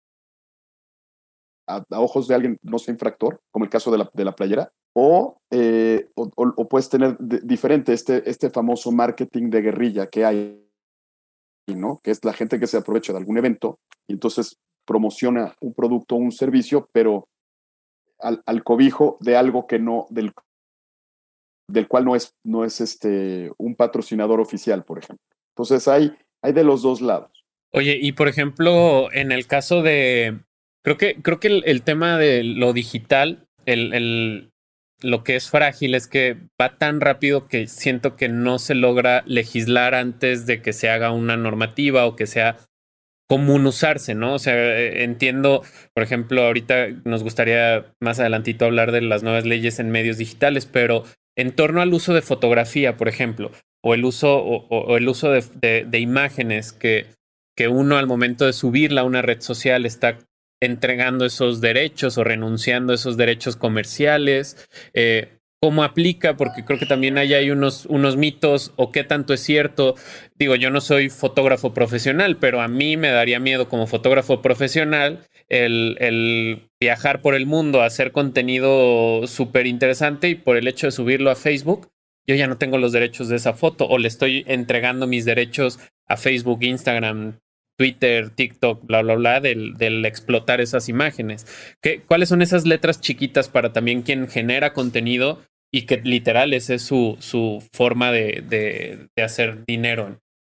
a, a ojos de alguien no sea infractor, como el caso de la, de la playera. O, eh, o, o puedes tener de, diferente este, este famoso marketing de guerrilla que hay, ¿no? Que es la gente que se aprovecha de algún evento y entonces promociona un producto o un servicio, pero al, al cobijo de algo que no, del, del cual no es, no es este, un patrocinador oficial, por ejemplo. Entonces hay, hay de los dos lados. Oye, y por ejemplo, en el caso de, creo que, creo que el, el tema de lo digital, el, el lo que es frágil es que va tan rápido que siento que no se logra legislar antes de que se haga una normativa o que sea común usarse, ¿no? O sea, entiendo, por ejemplo, ahorita nos gustaría más adelantito hablar de las nuevas leyes en medios digitales, pero en torno al uso de fotografía, por ejemplo, o el uso, o, o el uso de, de, de imágenes que, que uno al momento de subirla a una red social está entregando esos derechos o renunciando a esos derechos comerciales, eh, ¿cómo aplica? Porque creo que también ahí hay unos, unos mitos o qué tanto es cierto. Digo, yo no soy fotógrafo profesional, pero a mí me daría miedo como fotógrafo profesional el, el viajar por el mundo, hacer contenido súper interesante y por el hecho de subirlo a Facebook, yo ya no tengo los derechos de esa foto o le estoy entregando mis derechos a Facebook, Instagram, Twitter, TikTok, bla, bla, bla, del, del explotar esas imágenes. ¿Qué, ¿Cuáles son esas letras chiquitas para también quien genera contenido y que literal esa es su, su forma de, de, de hacer dinero?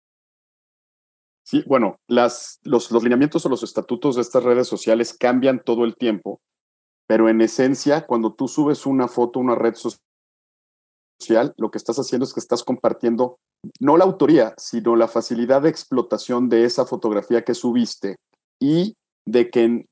Sí, bueno, las, los, los lineamientos o los estatutos de estas redes sociales cambian todo el tiempo, pero en esencia, cuando tú subes una foto a una red social, lo que estás haciendo es que estás compartiendo no la autoría, sino la facilidad de explotación de esa fotografía que subiste y de que en,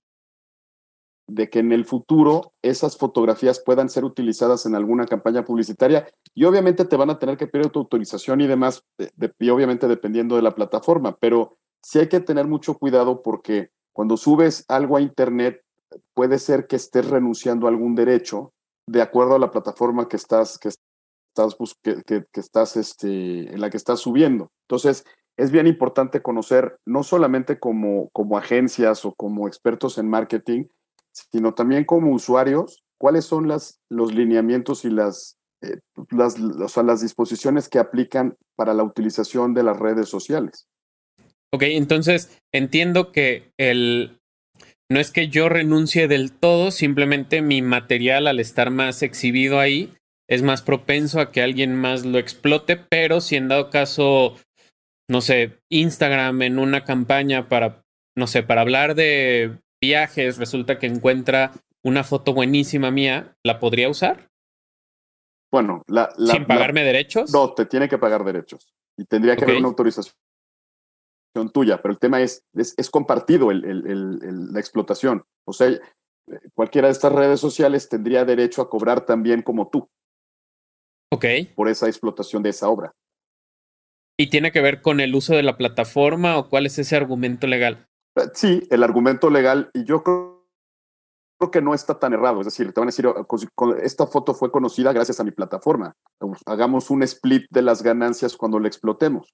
de que en el futuro esas fotografías puedan ser utilizadas en alguna campaña publicitaria y obviamente te van a tener que pedir tu autorización y demás, de, de, y obviamente dependiendo de la plataforma, pero sí hay que tener mucho cuidado porque cuando subes algo a internet puede ser que estés renunciando a algún derecho de acuerdo a la plataforma que estás, que estás, que, que, que estás este, en la que estás subiendo. Entonces, es bien importante conocer, no solamente como, como agencias o como expertos en marketing, sino también como usuarios, cuáles son las, los lineamientos y las, eh, las, o sea, las disposiciones que aplican para la utilización de las redes sociales. Ok, entonces entiendo que el, no es que yo renuncie del todo, simplemente mi material al estar más exhibido ahí es más propenso a que alguien más lo explote, pero si en dado caso, no sé, Instagram en una campaña para, no sé, para hablar de viajes, resulta que encuentra una foto buenísima mía, ¿la podría usar? Bueno, la, la, ¿sin pagarme la, derechos? No, te tiene que pagar derechos y tendría que okay. haber una autorización tuya, pero el tema es, es, es compartido el, el, el, el, la explotación. O sea, cualquiera de estas redes sociales tendría derecho a cobrar también como tú. Ok. Por esa explotación de esa obra. ¿Y tiene que ver con el uso de la plataforma o cuál es ese argumento legal? Sí, el argumento legal, y yo creo, creo que no está tan errado. Es decir, te van a decir, esta foto fue conocida gracias a mi plataforma. Hagamos un split de las ganancias cuando la explotemos.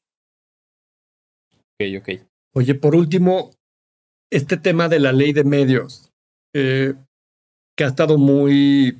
Ok, ok. Oye, por último, este tema de la ley de medios, eh, que ha estado muy,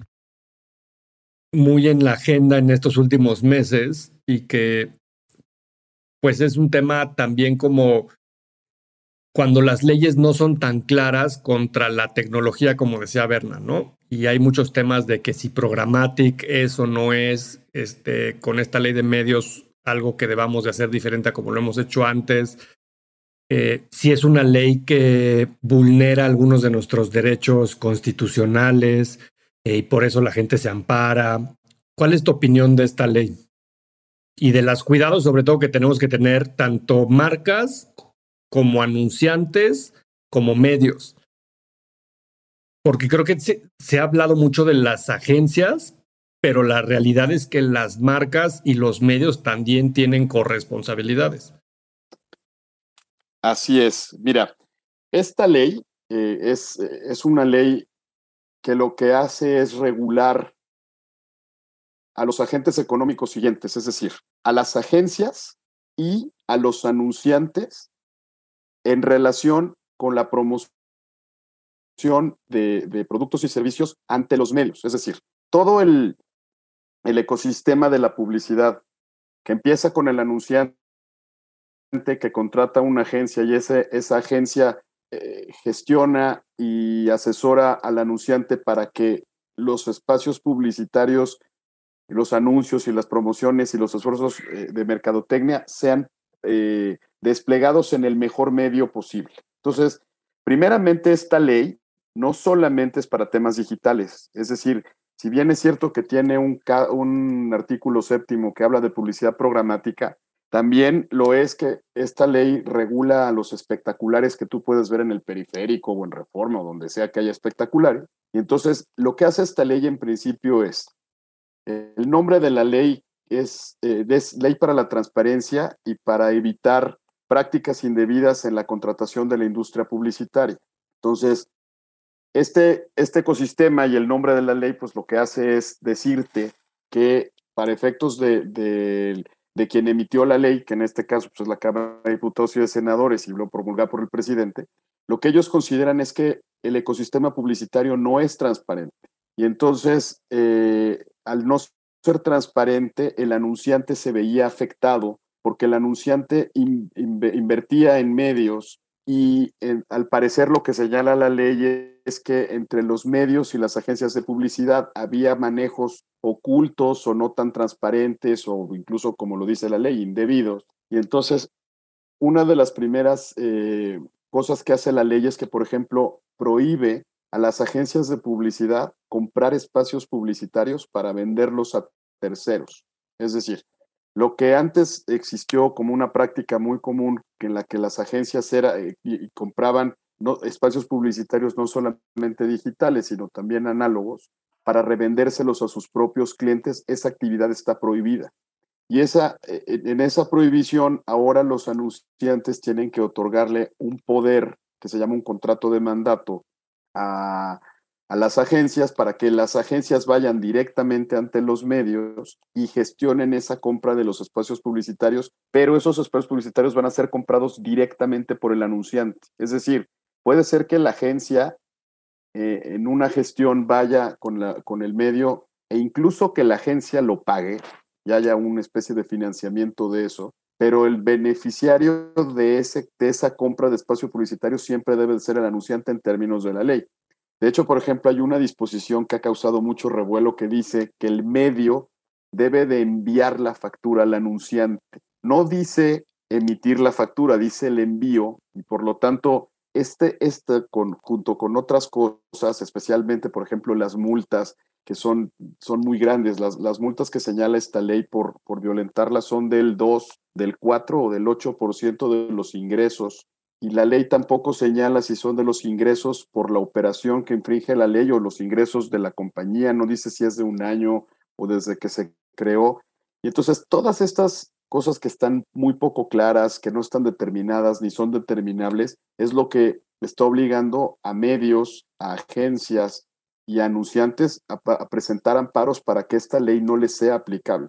muy en la agenda en estos últimos meses y que pues es un tema también como cuando las leyes no son tan claras contra la tecnología, como decía Berna, ¿no? y hay muchos temas de que si programmatic es o no es, este, con esta ley de medios, algo que debamos de hacer diferente a como lo hemos hecho antes. Eh, si es una ley que vulnera algunos de nuestros derechos constitucionales eh, y por eso la gente se ampara. ¿Cuál es tu opinión de esta ley? Y de los cuidados, sobre todo, que tenemos que tener tanto marcas como anunciantes, como medios. Porque creo que se, se ha hablado mucho de las agencias, pero la realidad es que las marcas y los medios también tienen corresponsabilidades. Así es. Mira, esta ley eh, es, es una ley que lo que hace es regular a los agentes económicos siguientes, es decir, a las agencias y a los anunciantes en relación con la promoción de, de productos y servicios ante los medios. Es decir, todo el, el ecosistema de la publicidad que empieza con el anunciante que contrata una agencia y ese, esa agencia eh, gestiona y asesora al anunciante para que los espacios publicitarios, los anuncios y las promociones y los esfuerzos eh, de mercadotecnia sean eh, desplegados en el mejor medio posible. Entonces, primeramente, esta ley no solamente es para temas digitales, es decir, si bien es cierto que tiene un, un artículo séptimo que habla de publicidad programática, también lo es que esta ley regula a los espectaculares que tú puedes ver en el Periférico o en Reforma o donde sea que haya espectaculares. Y entonces, lo que hace esta ley en principio es, eh, el nombre de la ley es, eh, es Ley para la Transparencia y para evitar prácticas indebidas en la contratación de la industria publicitaria. Entonces, este, este ecosistema y el nombre de la ley, pues lo que hace es decirte que para efectos de... de de quien emitió la ley, que en este caso pues, es la Cámara de Diputados y de Senadores y lo promulgada por el presidente, lo que ellos consideran es que el ecosistema publicitario no es transparente. Y entonces, eh, al no ser transparente, el anunciante se veía afectado porque el anunciante in, in, invertía en medios y en, al parecer lo que señala la ley es que entre los medios y las agencias de publicidad había manejos ocultos o no tan transparentes o incluso, como lo dice la ley, indebidos. Y entonces, una de las primeras eh, cosas que hace la ley es que, por ejemplo, prohíbe a las agencias de publicidad comprar espacios publicitarios para venderlos a terceros. Es decir, lo que antes existió como una práctica muy común en la que las agencias era, eh, y, y compraban no, espacios publicitarios no solamente digitales, sino también análogos, para revendérselos a sus propios clientes, esa actividad está prohibida. Y esa, en esa prohibición, ahora los anunciantes tienen que otorgarle un poder que se llama un contrato de mandato a, a las agencias para que las agencias vayan directamente ante los medios y gestionen esa compra de los espacios publicitarios, pero esos espacios publicitarios van a ser comprados directamente por el anunciante. Es decir, puede ser que la agencia eh, en una gestión vaya con, la, con el medio e incluso que la agencia lo pague y haya una especie de financiamiento de eso, pero el beneficiario de, ese, de esa compra de espacio publicitario siempre debe ser el anunciante en términos de la ley. De hecho, por ejemplo, hay una disposición que ha causado mucho revuelo que dice que el medio debe de enviar la factura al anunciante. No dice emitir la factura, dice el envío, y por lo tanto, este, este con, junto con otras cosas, especialmente, por ejemplo, las multas, que son, son muy grandes. Las, las multas que señala esta ley por, por violentarlas son del dos, del cuatro o del ocho por ciento de los ingresos. Y la ley tampoco señala si son de los ingresos por la operación que infringe la ley o los ingresos de la compañía. No dice si es de un año o desde que se creó. Y entonces todas estas cosas que están muy poco claras, que no están determinadas ni son determinables, es lo que está obligando a medios, a agencias y a anunciantes a, a presentar amparos para que esta ley no les sea aplicable.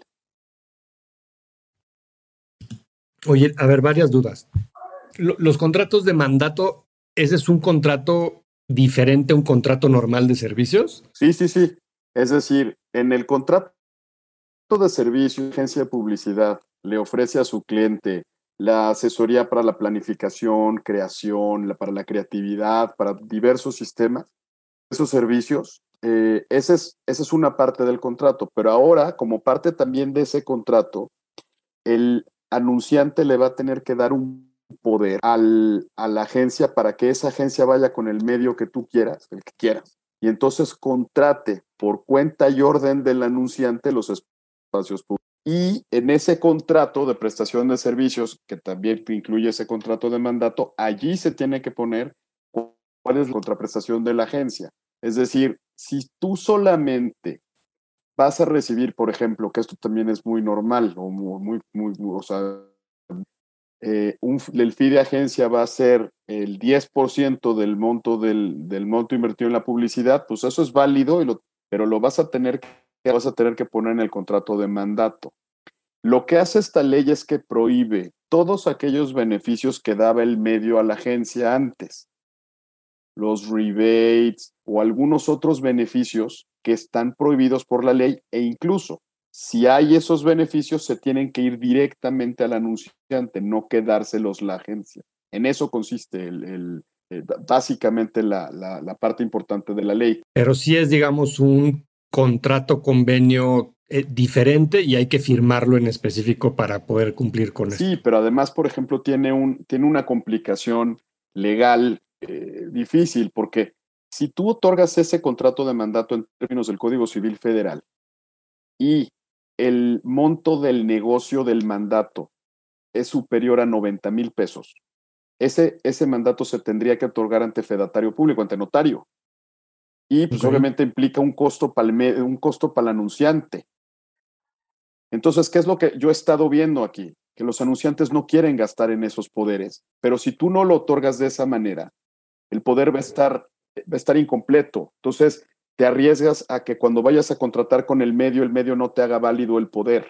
Oye, a ver, varias dudas. Los contratos de mandato, ¿ese es un contrato diferente a un contrato normal de servicios? Sí, sí, sí. Es decir, en el contrato de servicio, agencia de publicidad le ofrece a su cliente la asesoría para la planificación, creación, la, para la creatividad, para diversos sistemas. Esos servicios eh, esa es, esa es una parte del contrato, pero ahora, como parte también de ese contrato, el anunciante le va a tener que dar un poder al, a la agencia para que esa agencia vaya con el medio que tú quieras, el que quieras, y entonces contrate por cuenta y orden del anunciante los espacios públicos. Y en ese contrato de prestación de servicios, que también incluye ese contrato de mandato, allí se tiene que poner cuál es la contraprestación de la agencia. Es decir, si tú solamente vas a recibir, por ejemplo, que esto también es muy normal, o muy, muy, muy, o sea, eh, un, el fee de agencia va a ser el diez por ciento del monto del, del monto invertido en la publicidad, pues eso es válido, y lo, pero lo vas a tener que, vas a tener que poner en el contrato de mandato. Lo que hace esta ley es que prohíbe todos aquellos beneficios que daba el medio a la agencia antes, los rebates o algunos otros beneficios que están prohibidos por la ley, e incluso si hay esos beneficios se tienen que ir directamente al anunciante, no quedárselos la agencia. En eso consiste el, el, el, básicamente la, la, la parte importante de la ley. Pero sí es, digamos, un contrato, convenio eh, diferente, y hay que firmarlo en específico para poder cumplir con eso. Sí, esto. Pero además, por ejemplo, tiene, un, tiene una complicación legal eh, difícil, porque si tú otorgas ese contrato de mandato en términos del Código Civil Federal y el monto del negocio del mandato es superior a noventa mil pesos, ese, ese mandato se tendría que otorgar ante fedatario público, ante notario. Y pues okay. obviamente implica un costo para el, un costo para el anunciante. Entonces, ¿qué es lo que yo he estado viendo aquí? Que los anunciantes no quieren gastar en esos poderes, pero si tú no lo otorgas de esa manera, el poder va a estar, va a estar incompleto. Entonces, te arriesgas a que cuando vayas a contratar con el medio, el medio no te haga válido el poder.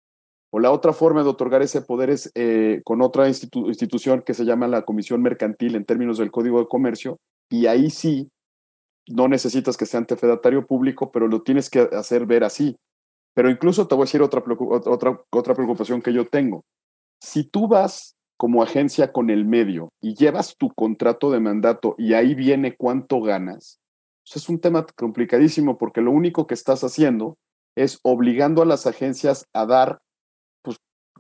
O la otra forma de otorgar ese poder es eh, con otra institu- institución que se llama la Comisión Mercantil en términos del Código de Comercio, y ahí sí, no necesitas que sea ante fedatario público, pero lo tienes que hacer ver así. Pero incluso te voy a decir otra, otra, otra preocupación que yo tengo. Si tú vas como agencia con el medio y llevas tu contrato de mandato y ahí viene cuánto ganas, pues es un tema complicadísimo, porque lo único que estás haciendo es obligando a las agencias a dar pues,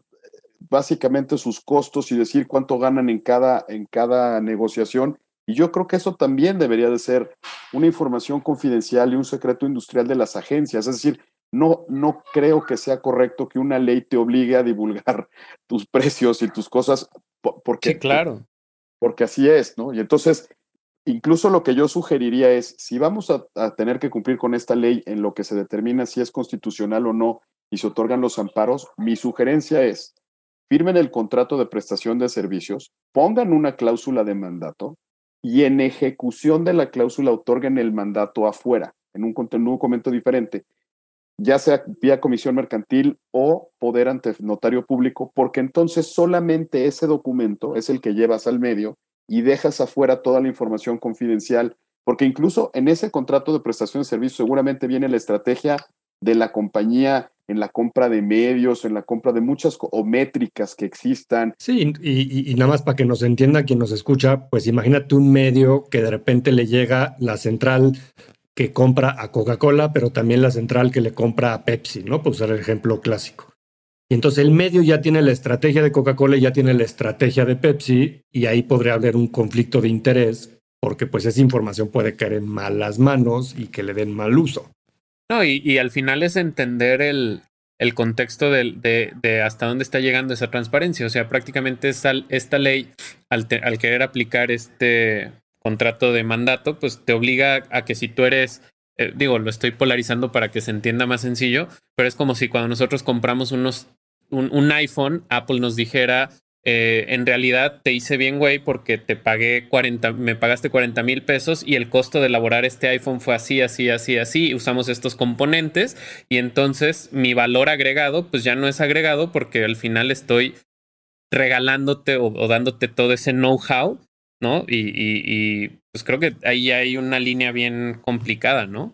básicamente sus costos y decir cuánto ganan en cada, en cada negociación. Y yo creo que eso también debería de ser una información confidencial y un secreto industrial de las agencias. Es decir, no, no creo que sea correcto que una ley te obligue a divulgar tus precios y tus cosas, porque, sí, claro. porque así es, ¿no? Y entonces, incluso lo que yo sugeriría es, si vamos a, a tener que cumplir con esta ley en lo que se determina si es constitucional o no y se otorgan los amparos, mi sugerencia es, firmen el contrato de prestación de servicios, pongan una cláusula de mandato, y en ejecución de la cláusula otorguen el mandato afuera, en un, en un documento diferente, ya sea vía comisión mercantil o poder ante notario público, porque entonces solamente ese documento es el que llevas al medio y dejas afuera toda la información confidencial, porque incluso en ese contrato de prestación de servicios seguramente viene la estrategia de la compañía en la compra de medios, en la compra de muchas o métricas que existan. Sí, y, y, y nada más para que nos entienda quien nos escucha, pues imagínate un medio que de repente le llega la central que compra a Coca-Cola, pero también la central que le compra a Pepsi, ¿no? Por usar el ejemplo clásico. Y entonces el medio ya tiene la estrategia de Coca-Cola y ya tiene la estrategia de Pepsi, y ahí podría haber un conflicto de interés, porque pues esa información puede caer en malas manos y que le den mal uso. No, y, y al final es entender el, el contexto de, de, de hasta dónde está llegando esa transparencia. O sea, prácticamente esta, esta ley, al, te, al querer aplicar este contrato de mandato, pues te obliga a que si tú eres, eh, digo, lo estoy polarizando para que se entienda más sencillo, pero es como si cuando nosotros compramos unos, un, un iPhone, Apple nos dijera, eh, en realidad te hice bien, güey, porque te pagué cuarenta, me pagaste cuarenta mil pesos y el costo de elaborar este iPhone fue así, así, así, así, usamos estos componentes y entonces mi valor agregado pues ya no es agregado porque al final estoy regalándote o, o dándote todo ese know-how, ¿no? Y, y, y pues creo que ahí hay una línea bien complicada, ¿no?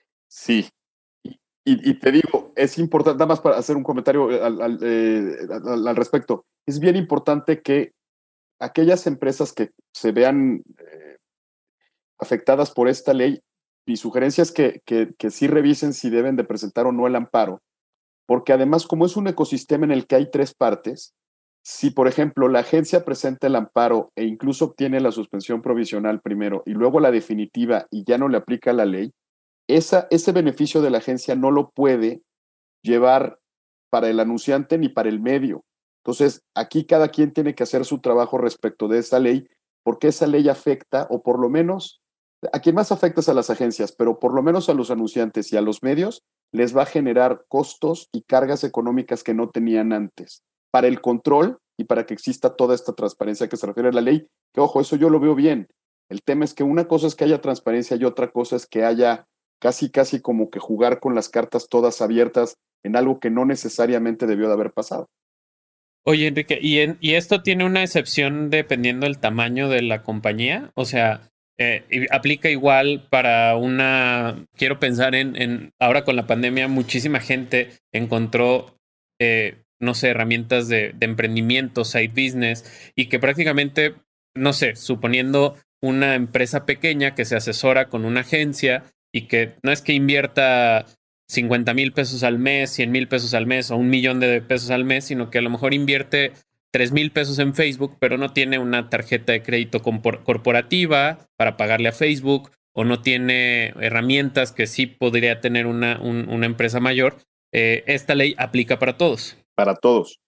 Sí. Y, y te digo, es importante, nada más para hacer un comentario al, al, eh, al, al respecto, es bien importante que aquellas empresas que se vean eh, afectadas por esta ley mi sugerencia es que, que, que sí revisen si deben de presentar o no el amparo, porque además, como es un ecosistema en el que hay tres partes, si, por ejemplo, la agencia presenta el amparo e incluso obtiene la suspensión provisional primero y luego la definitiva y ya no le aplica la ley, esa, ese beneficio de la agencia no lo puede llevar para el anunciante ni para el medio. Entonces, aquí cada quien tiene que hacer su trabajo respecto de esa ley, porque esa ley afecta, o por lo menos, a quien más afecta es a las agencias, pero por lo menos a los anunciantes y a los medios les va a generar costos y cargas económicas que no tenían antes, para el control y para que exista toda esta transparencia que se refiere a la ley, que ojo, eso yo lo veo bien. El tema es que una cosa es que haya transparencia y otra cosa es que haya casi, casi como que jugar con las cartas todas abiertas en algo que no necesariamente debió de haber pasado. Oye, Enrique, ¿y, en, ¿y esto tiene una excepción dependiendo del tamaño de la compañía? O sea, eh, aplica igual para una... Quiero pensar en, en... Ahora con la pandemia, muchísima gente encontró, eh, no sé, herramientas de, de emprendimiento, side business, y que prácticamente, no sé, suponiendo una empresa pequeña que se asesora con una agencia y que no es que invierta cincuenta mil pesos al mes, cien mil pesos al mes o un millón de pesos al mes, sino que a lo mejor invierte tres mil pesos en Facebook, pero no tiene una tarjeta de crédito corporativa para pagarle a Facebook o no tiene herramientas que sí podría tener una, un, una empresa mayor. Eh, esta ley aplica para todos. Para todos.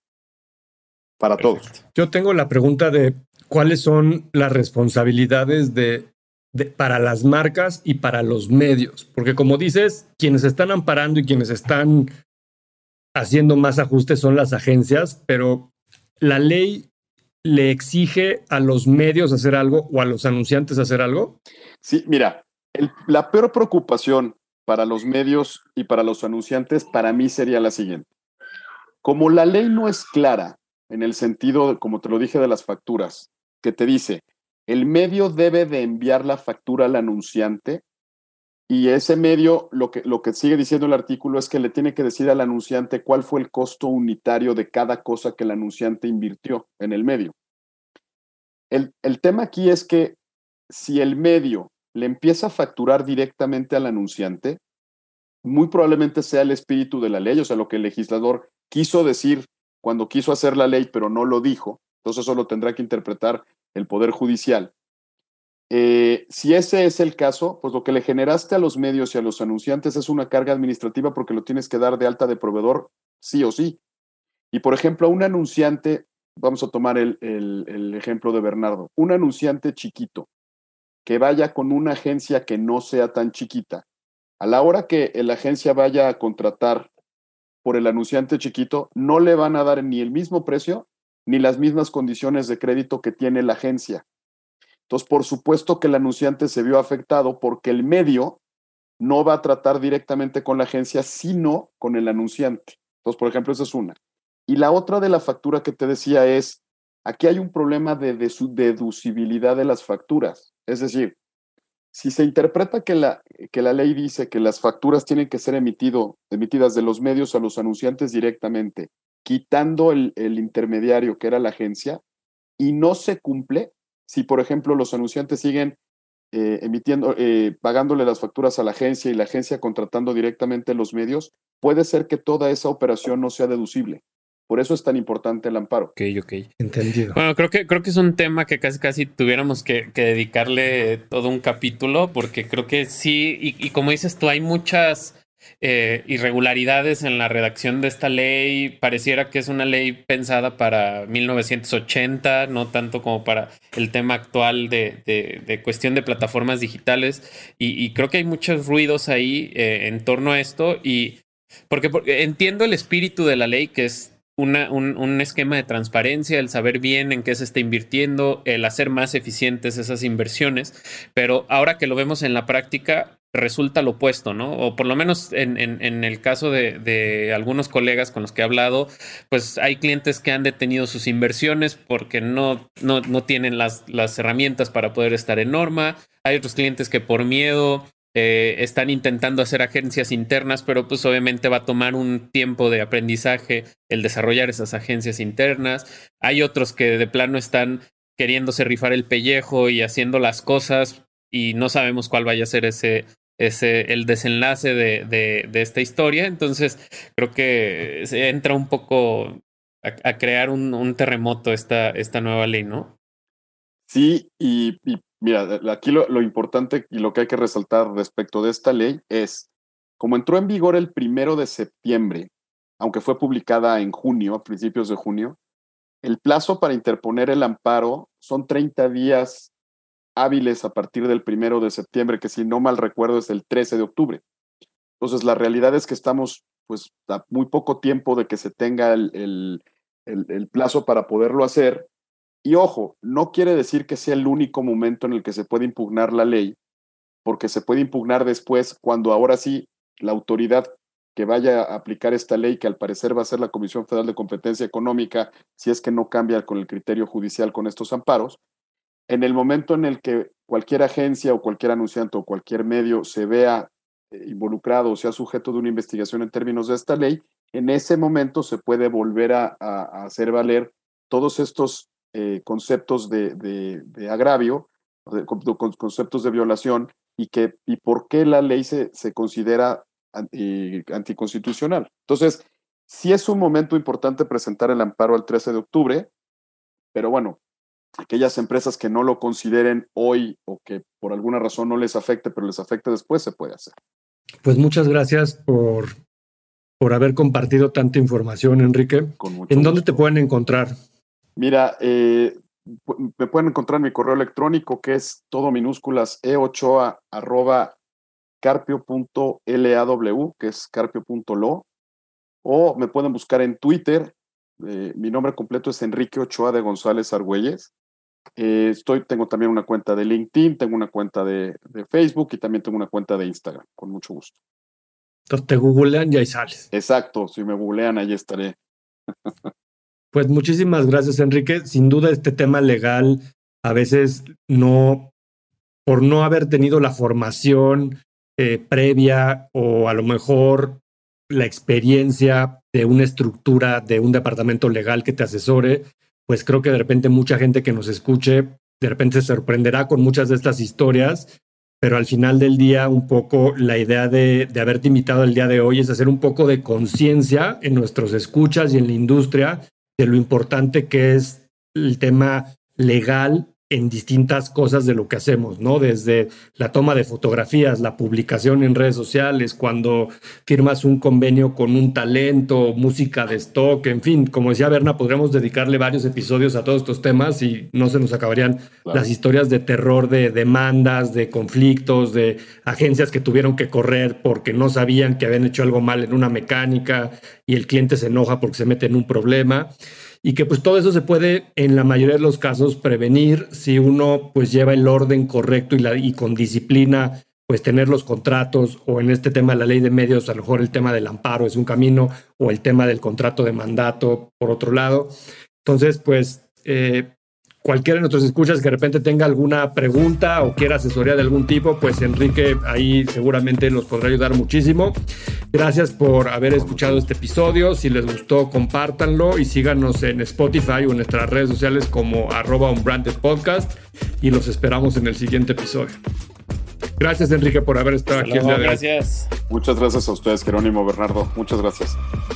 Para Perfecto. todos. Yo tengo la pregunta de cuáles son las responsabilidades de De, para las marcas y para los medios, porque como dices, quienes están amparando y quienes están haciendo más ajustes son las agencias, pero la ley le exige a los medios hacer algo o a los anunciantes hacer algo. Sí, mira, el, la peor preocupación para los medios y para los anunciantes para mí sería la siguiente. Como la ley no es clara en el sentido, como te lo dije, de las facturas, que te dice el medio debe de enviar la factura al anunciante y ese medio, lo que, lo que sigue diciendo el artículo es que le tiene que decir al anunciante cuál fue el costo unitario de cada cosa que el anunciante invirtió en el medio. El, el tema aquí es que si el medio le empieza a facturar directamente al anunciante, muy probablemente sea el espíritu de la ley, o sea, lo que el legislador quiso decir cuando quiso hacer la ley, pero no lo dijo. Entonces eso lo tendrá que interpretar el Poder Judicial. Eh, si ese es el caso, pues lo que le generaste a los medios y a los anunciantes es una carga administrativa porque lo tienes que dar de alta de proveedor sí o sí. Y por ejemplo, a un anunciante, vamos a tomar el, el, el ejemplo de Bernardo, un anunciante chiquito que vaya con una agencia que no sea tan chiquita, a la hora que la agencia vaya a contratar por el anunciante chiquito, no le van a dar ni el mismo precio ni las mismas condiciones de crédito que tiene la agencia. Entonces, por supuesto que el anunciante se vio afectado porque el medio no va a tratar directamente con la agencia, sino con el anunciante. Entonces, por ejemplo, esa es una. Y la otra de la factura que te decía es, aquí hay un problema de, de su deducibilidad de las facturas. Es decir, si se interpreta que la, que la ley dice que las facturas tienen que ser emitido, emitidas de los medios a los anunciantes directamente, quitando el, el intermediario que era la agencia, y no se cumple, si por ejemplo los anunciantes siguen eh, emitiendo, eh, pagándole las facturas a la agencia y la agencia contratando directamente los medios, puede ser que toda esa operación no sea deducible. Por eso es tan importante el amparo. Ok, ok. Entendido. Bueno, creo que, creo que es un tema que casi casi tuviéramos que, que dedicarle todo un capítulo, porque creo que sí, y, y como dices tú, hay muchas eh, irregularidades en la redacción de esta ley. Pareciera que es una ley pensada para mil novecientos ochenta, no tanto como para el tema actual de, de, de cuestión de plataformas digitales. Y, y creo que hay muchos ruidos ahí eh, en torno a esto, y porque, porque entiendo el espíritu de la ley, que es Una, un, un esquema de transparencia, el saber bien en qué se está invirtiendo, el hacer más eficientes esas inversiones, pero ahora que lo vemos en la práctica resulta lo opuesto, ¿no? O por lo menos en, en, en el caso de, de algunos colegas con los que he hablado, pues hay clientes que han detenido sus inversiones porque no, no, no tienen las, las herramientas para poder estar en norma. Hay otros clientes que por miedo Eh, están intentando hacer agencias internas, pero pues obviamente va a tomar un tiempo de aprendizaje el desarrollar esas agencias internas. Hay otros que de plano están queriéndose rifar el pellejo y haciendo las cosas y no sabemos cuál vaya a ser ese, ese, el desenlace de, de, de esta historia. Entonces creo que se entra un poco a, a crear un, un terremoto esta, esta nueva ley, ¿no? Sí, y, y mira, aquí lo, lo importante y lo que hay que resaltar respecto de esta ley es, como entró en vigor el primero de septiembre, aunque fue publicada en junio, a principios de junio, el plazo para interponer el amparo son treinta días hábiles a partir del primero de septiembre, que si no mal recuerdo es el trece de octubre. Entonces, la realidad es que estamos pues a muy poco tiempo de que se tenga el, el, el, el plazo para poderlo hacer. Y ojo, no quiere decir que sea el único momento en el que se puede impugnar la ley, porque se puede impugnar después cuando ahora sí la autoridad que vaya a aplicar esta ley, que al parecer va a ser la Comisión Federal de Competencia Económica, si es que no cambia con el criterio judicial con estos amparos, en el momento en el que cualquier agencia o cualquier anunciante o cualquier medio se vea eh, involucrado o sea sujeto de una investigación en términos de esta ley, en ese momento se puede volver a, a, a hacer valer todos estos eh, conceptos de, de, de agravio, de, de, conceptos de violación y, que, y por qué la ley se, se considera anti, anticonstitucional. Entonces, sí es un momento importante presentar el amparo el trece de octubre, pero bueno, aquellas empresas que no lo consideren hoy o que por alguna razón no les afecte, pero les afecte después, se puede hacer. Pues muchas gracias por, por haber compartido tanta información, Enrique. Con mucho ¿En dónde gusto. te pueden encontrar? Mira, eh, me pueden encontrar en mi correo electrónico, que es todo minúsculas eochoa arroba carpio punto law, que es carpio punto lo, o me pueden buscar en Twitter. Eh, mi nombre completo es Enrique Ochoa de González Argüelles. Eh, estoy, tengo también una cuenta de LinkedIn, tengo una cuenta de, de Facebook y también tengo una cuenta de Instagram, con mucho gusto. Entonces te googlean y ahí sales. Exacto, si me googlean ahí estaré. Pues muchísimas gracias, Enrique. Sin duda este tema legal a veces no, por no haber tenido la formación eh, previa o a lo mejor la experiencia de una estructura de un departamento legal que te asesore, pues creo que de repente mucha gente que nos escuche de repente se sorprenderá con muchas de estas historias, pero al final del día un poco la idea de, de haberte invitado el día de hoy es hacer un poco de conciencia en nuestros escuchas y en la industria de lo importante que es el tema legal en distintas cosas de lo que hacemos, ¿no? Desde la toma de fotografías, la publicación en redes sociales, cuando firmas un convenio con un talento, música de stock, en fin, como decía Berna, podríamos dedicarle varios episodios a todos estos temas y no se nos acabarían claro. Las historias de terror, de demandas, de conflictos, de agencias que tuvieron que correr porque no sabían que habían hecho algo mal en una mecánica y el cliente se enoja porque se mete en un problema. Y que pues todo eso se puede en la mayoría de los casos prevenir si uno pues lleva el orden correcto y, la, y con disciplina pues tener los contratos, o en este tema de la ley de medios a lo mejor el tema del amparo es un camino, o el tema del contrato de mandato por otro lado. Entonces pues eh, cualquiera de nuestros escuchas que de repente tenga alguna pregunta o quiera asesoría de algún tipo, pues Enrique ahí seguramente los podrá ayudar muchísimo. Gracias por haber escuchado este episodio. Si les gustó, compártanlo y síganos en Spotify o en nuestras redes sociales como arroba unbranded podcast, y los esperamos en el siguiente episodio. Gracias, Enrique, por haber estado aquí. Luego, gracias. Muchas gracias a ustedes, Jerónimo, Bernardo. Muchas gracias.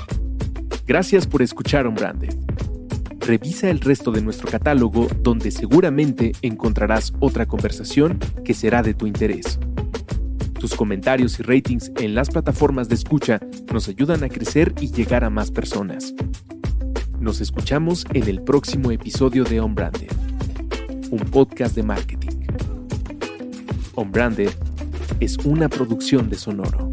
Gracias por escuchar Unbranded. Revisa el resto de nuestro catálogo, donde seguramente encontrarás otra conversación que será de tu interés. Tus comentarios y ratings en las plataformas de escucha nos ayudan a crecer y llegar a más personas. Nos escuchamos en el próximo episodio de Unbranded, un podcast de marketing. Unbranded es una producción de Sonoro.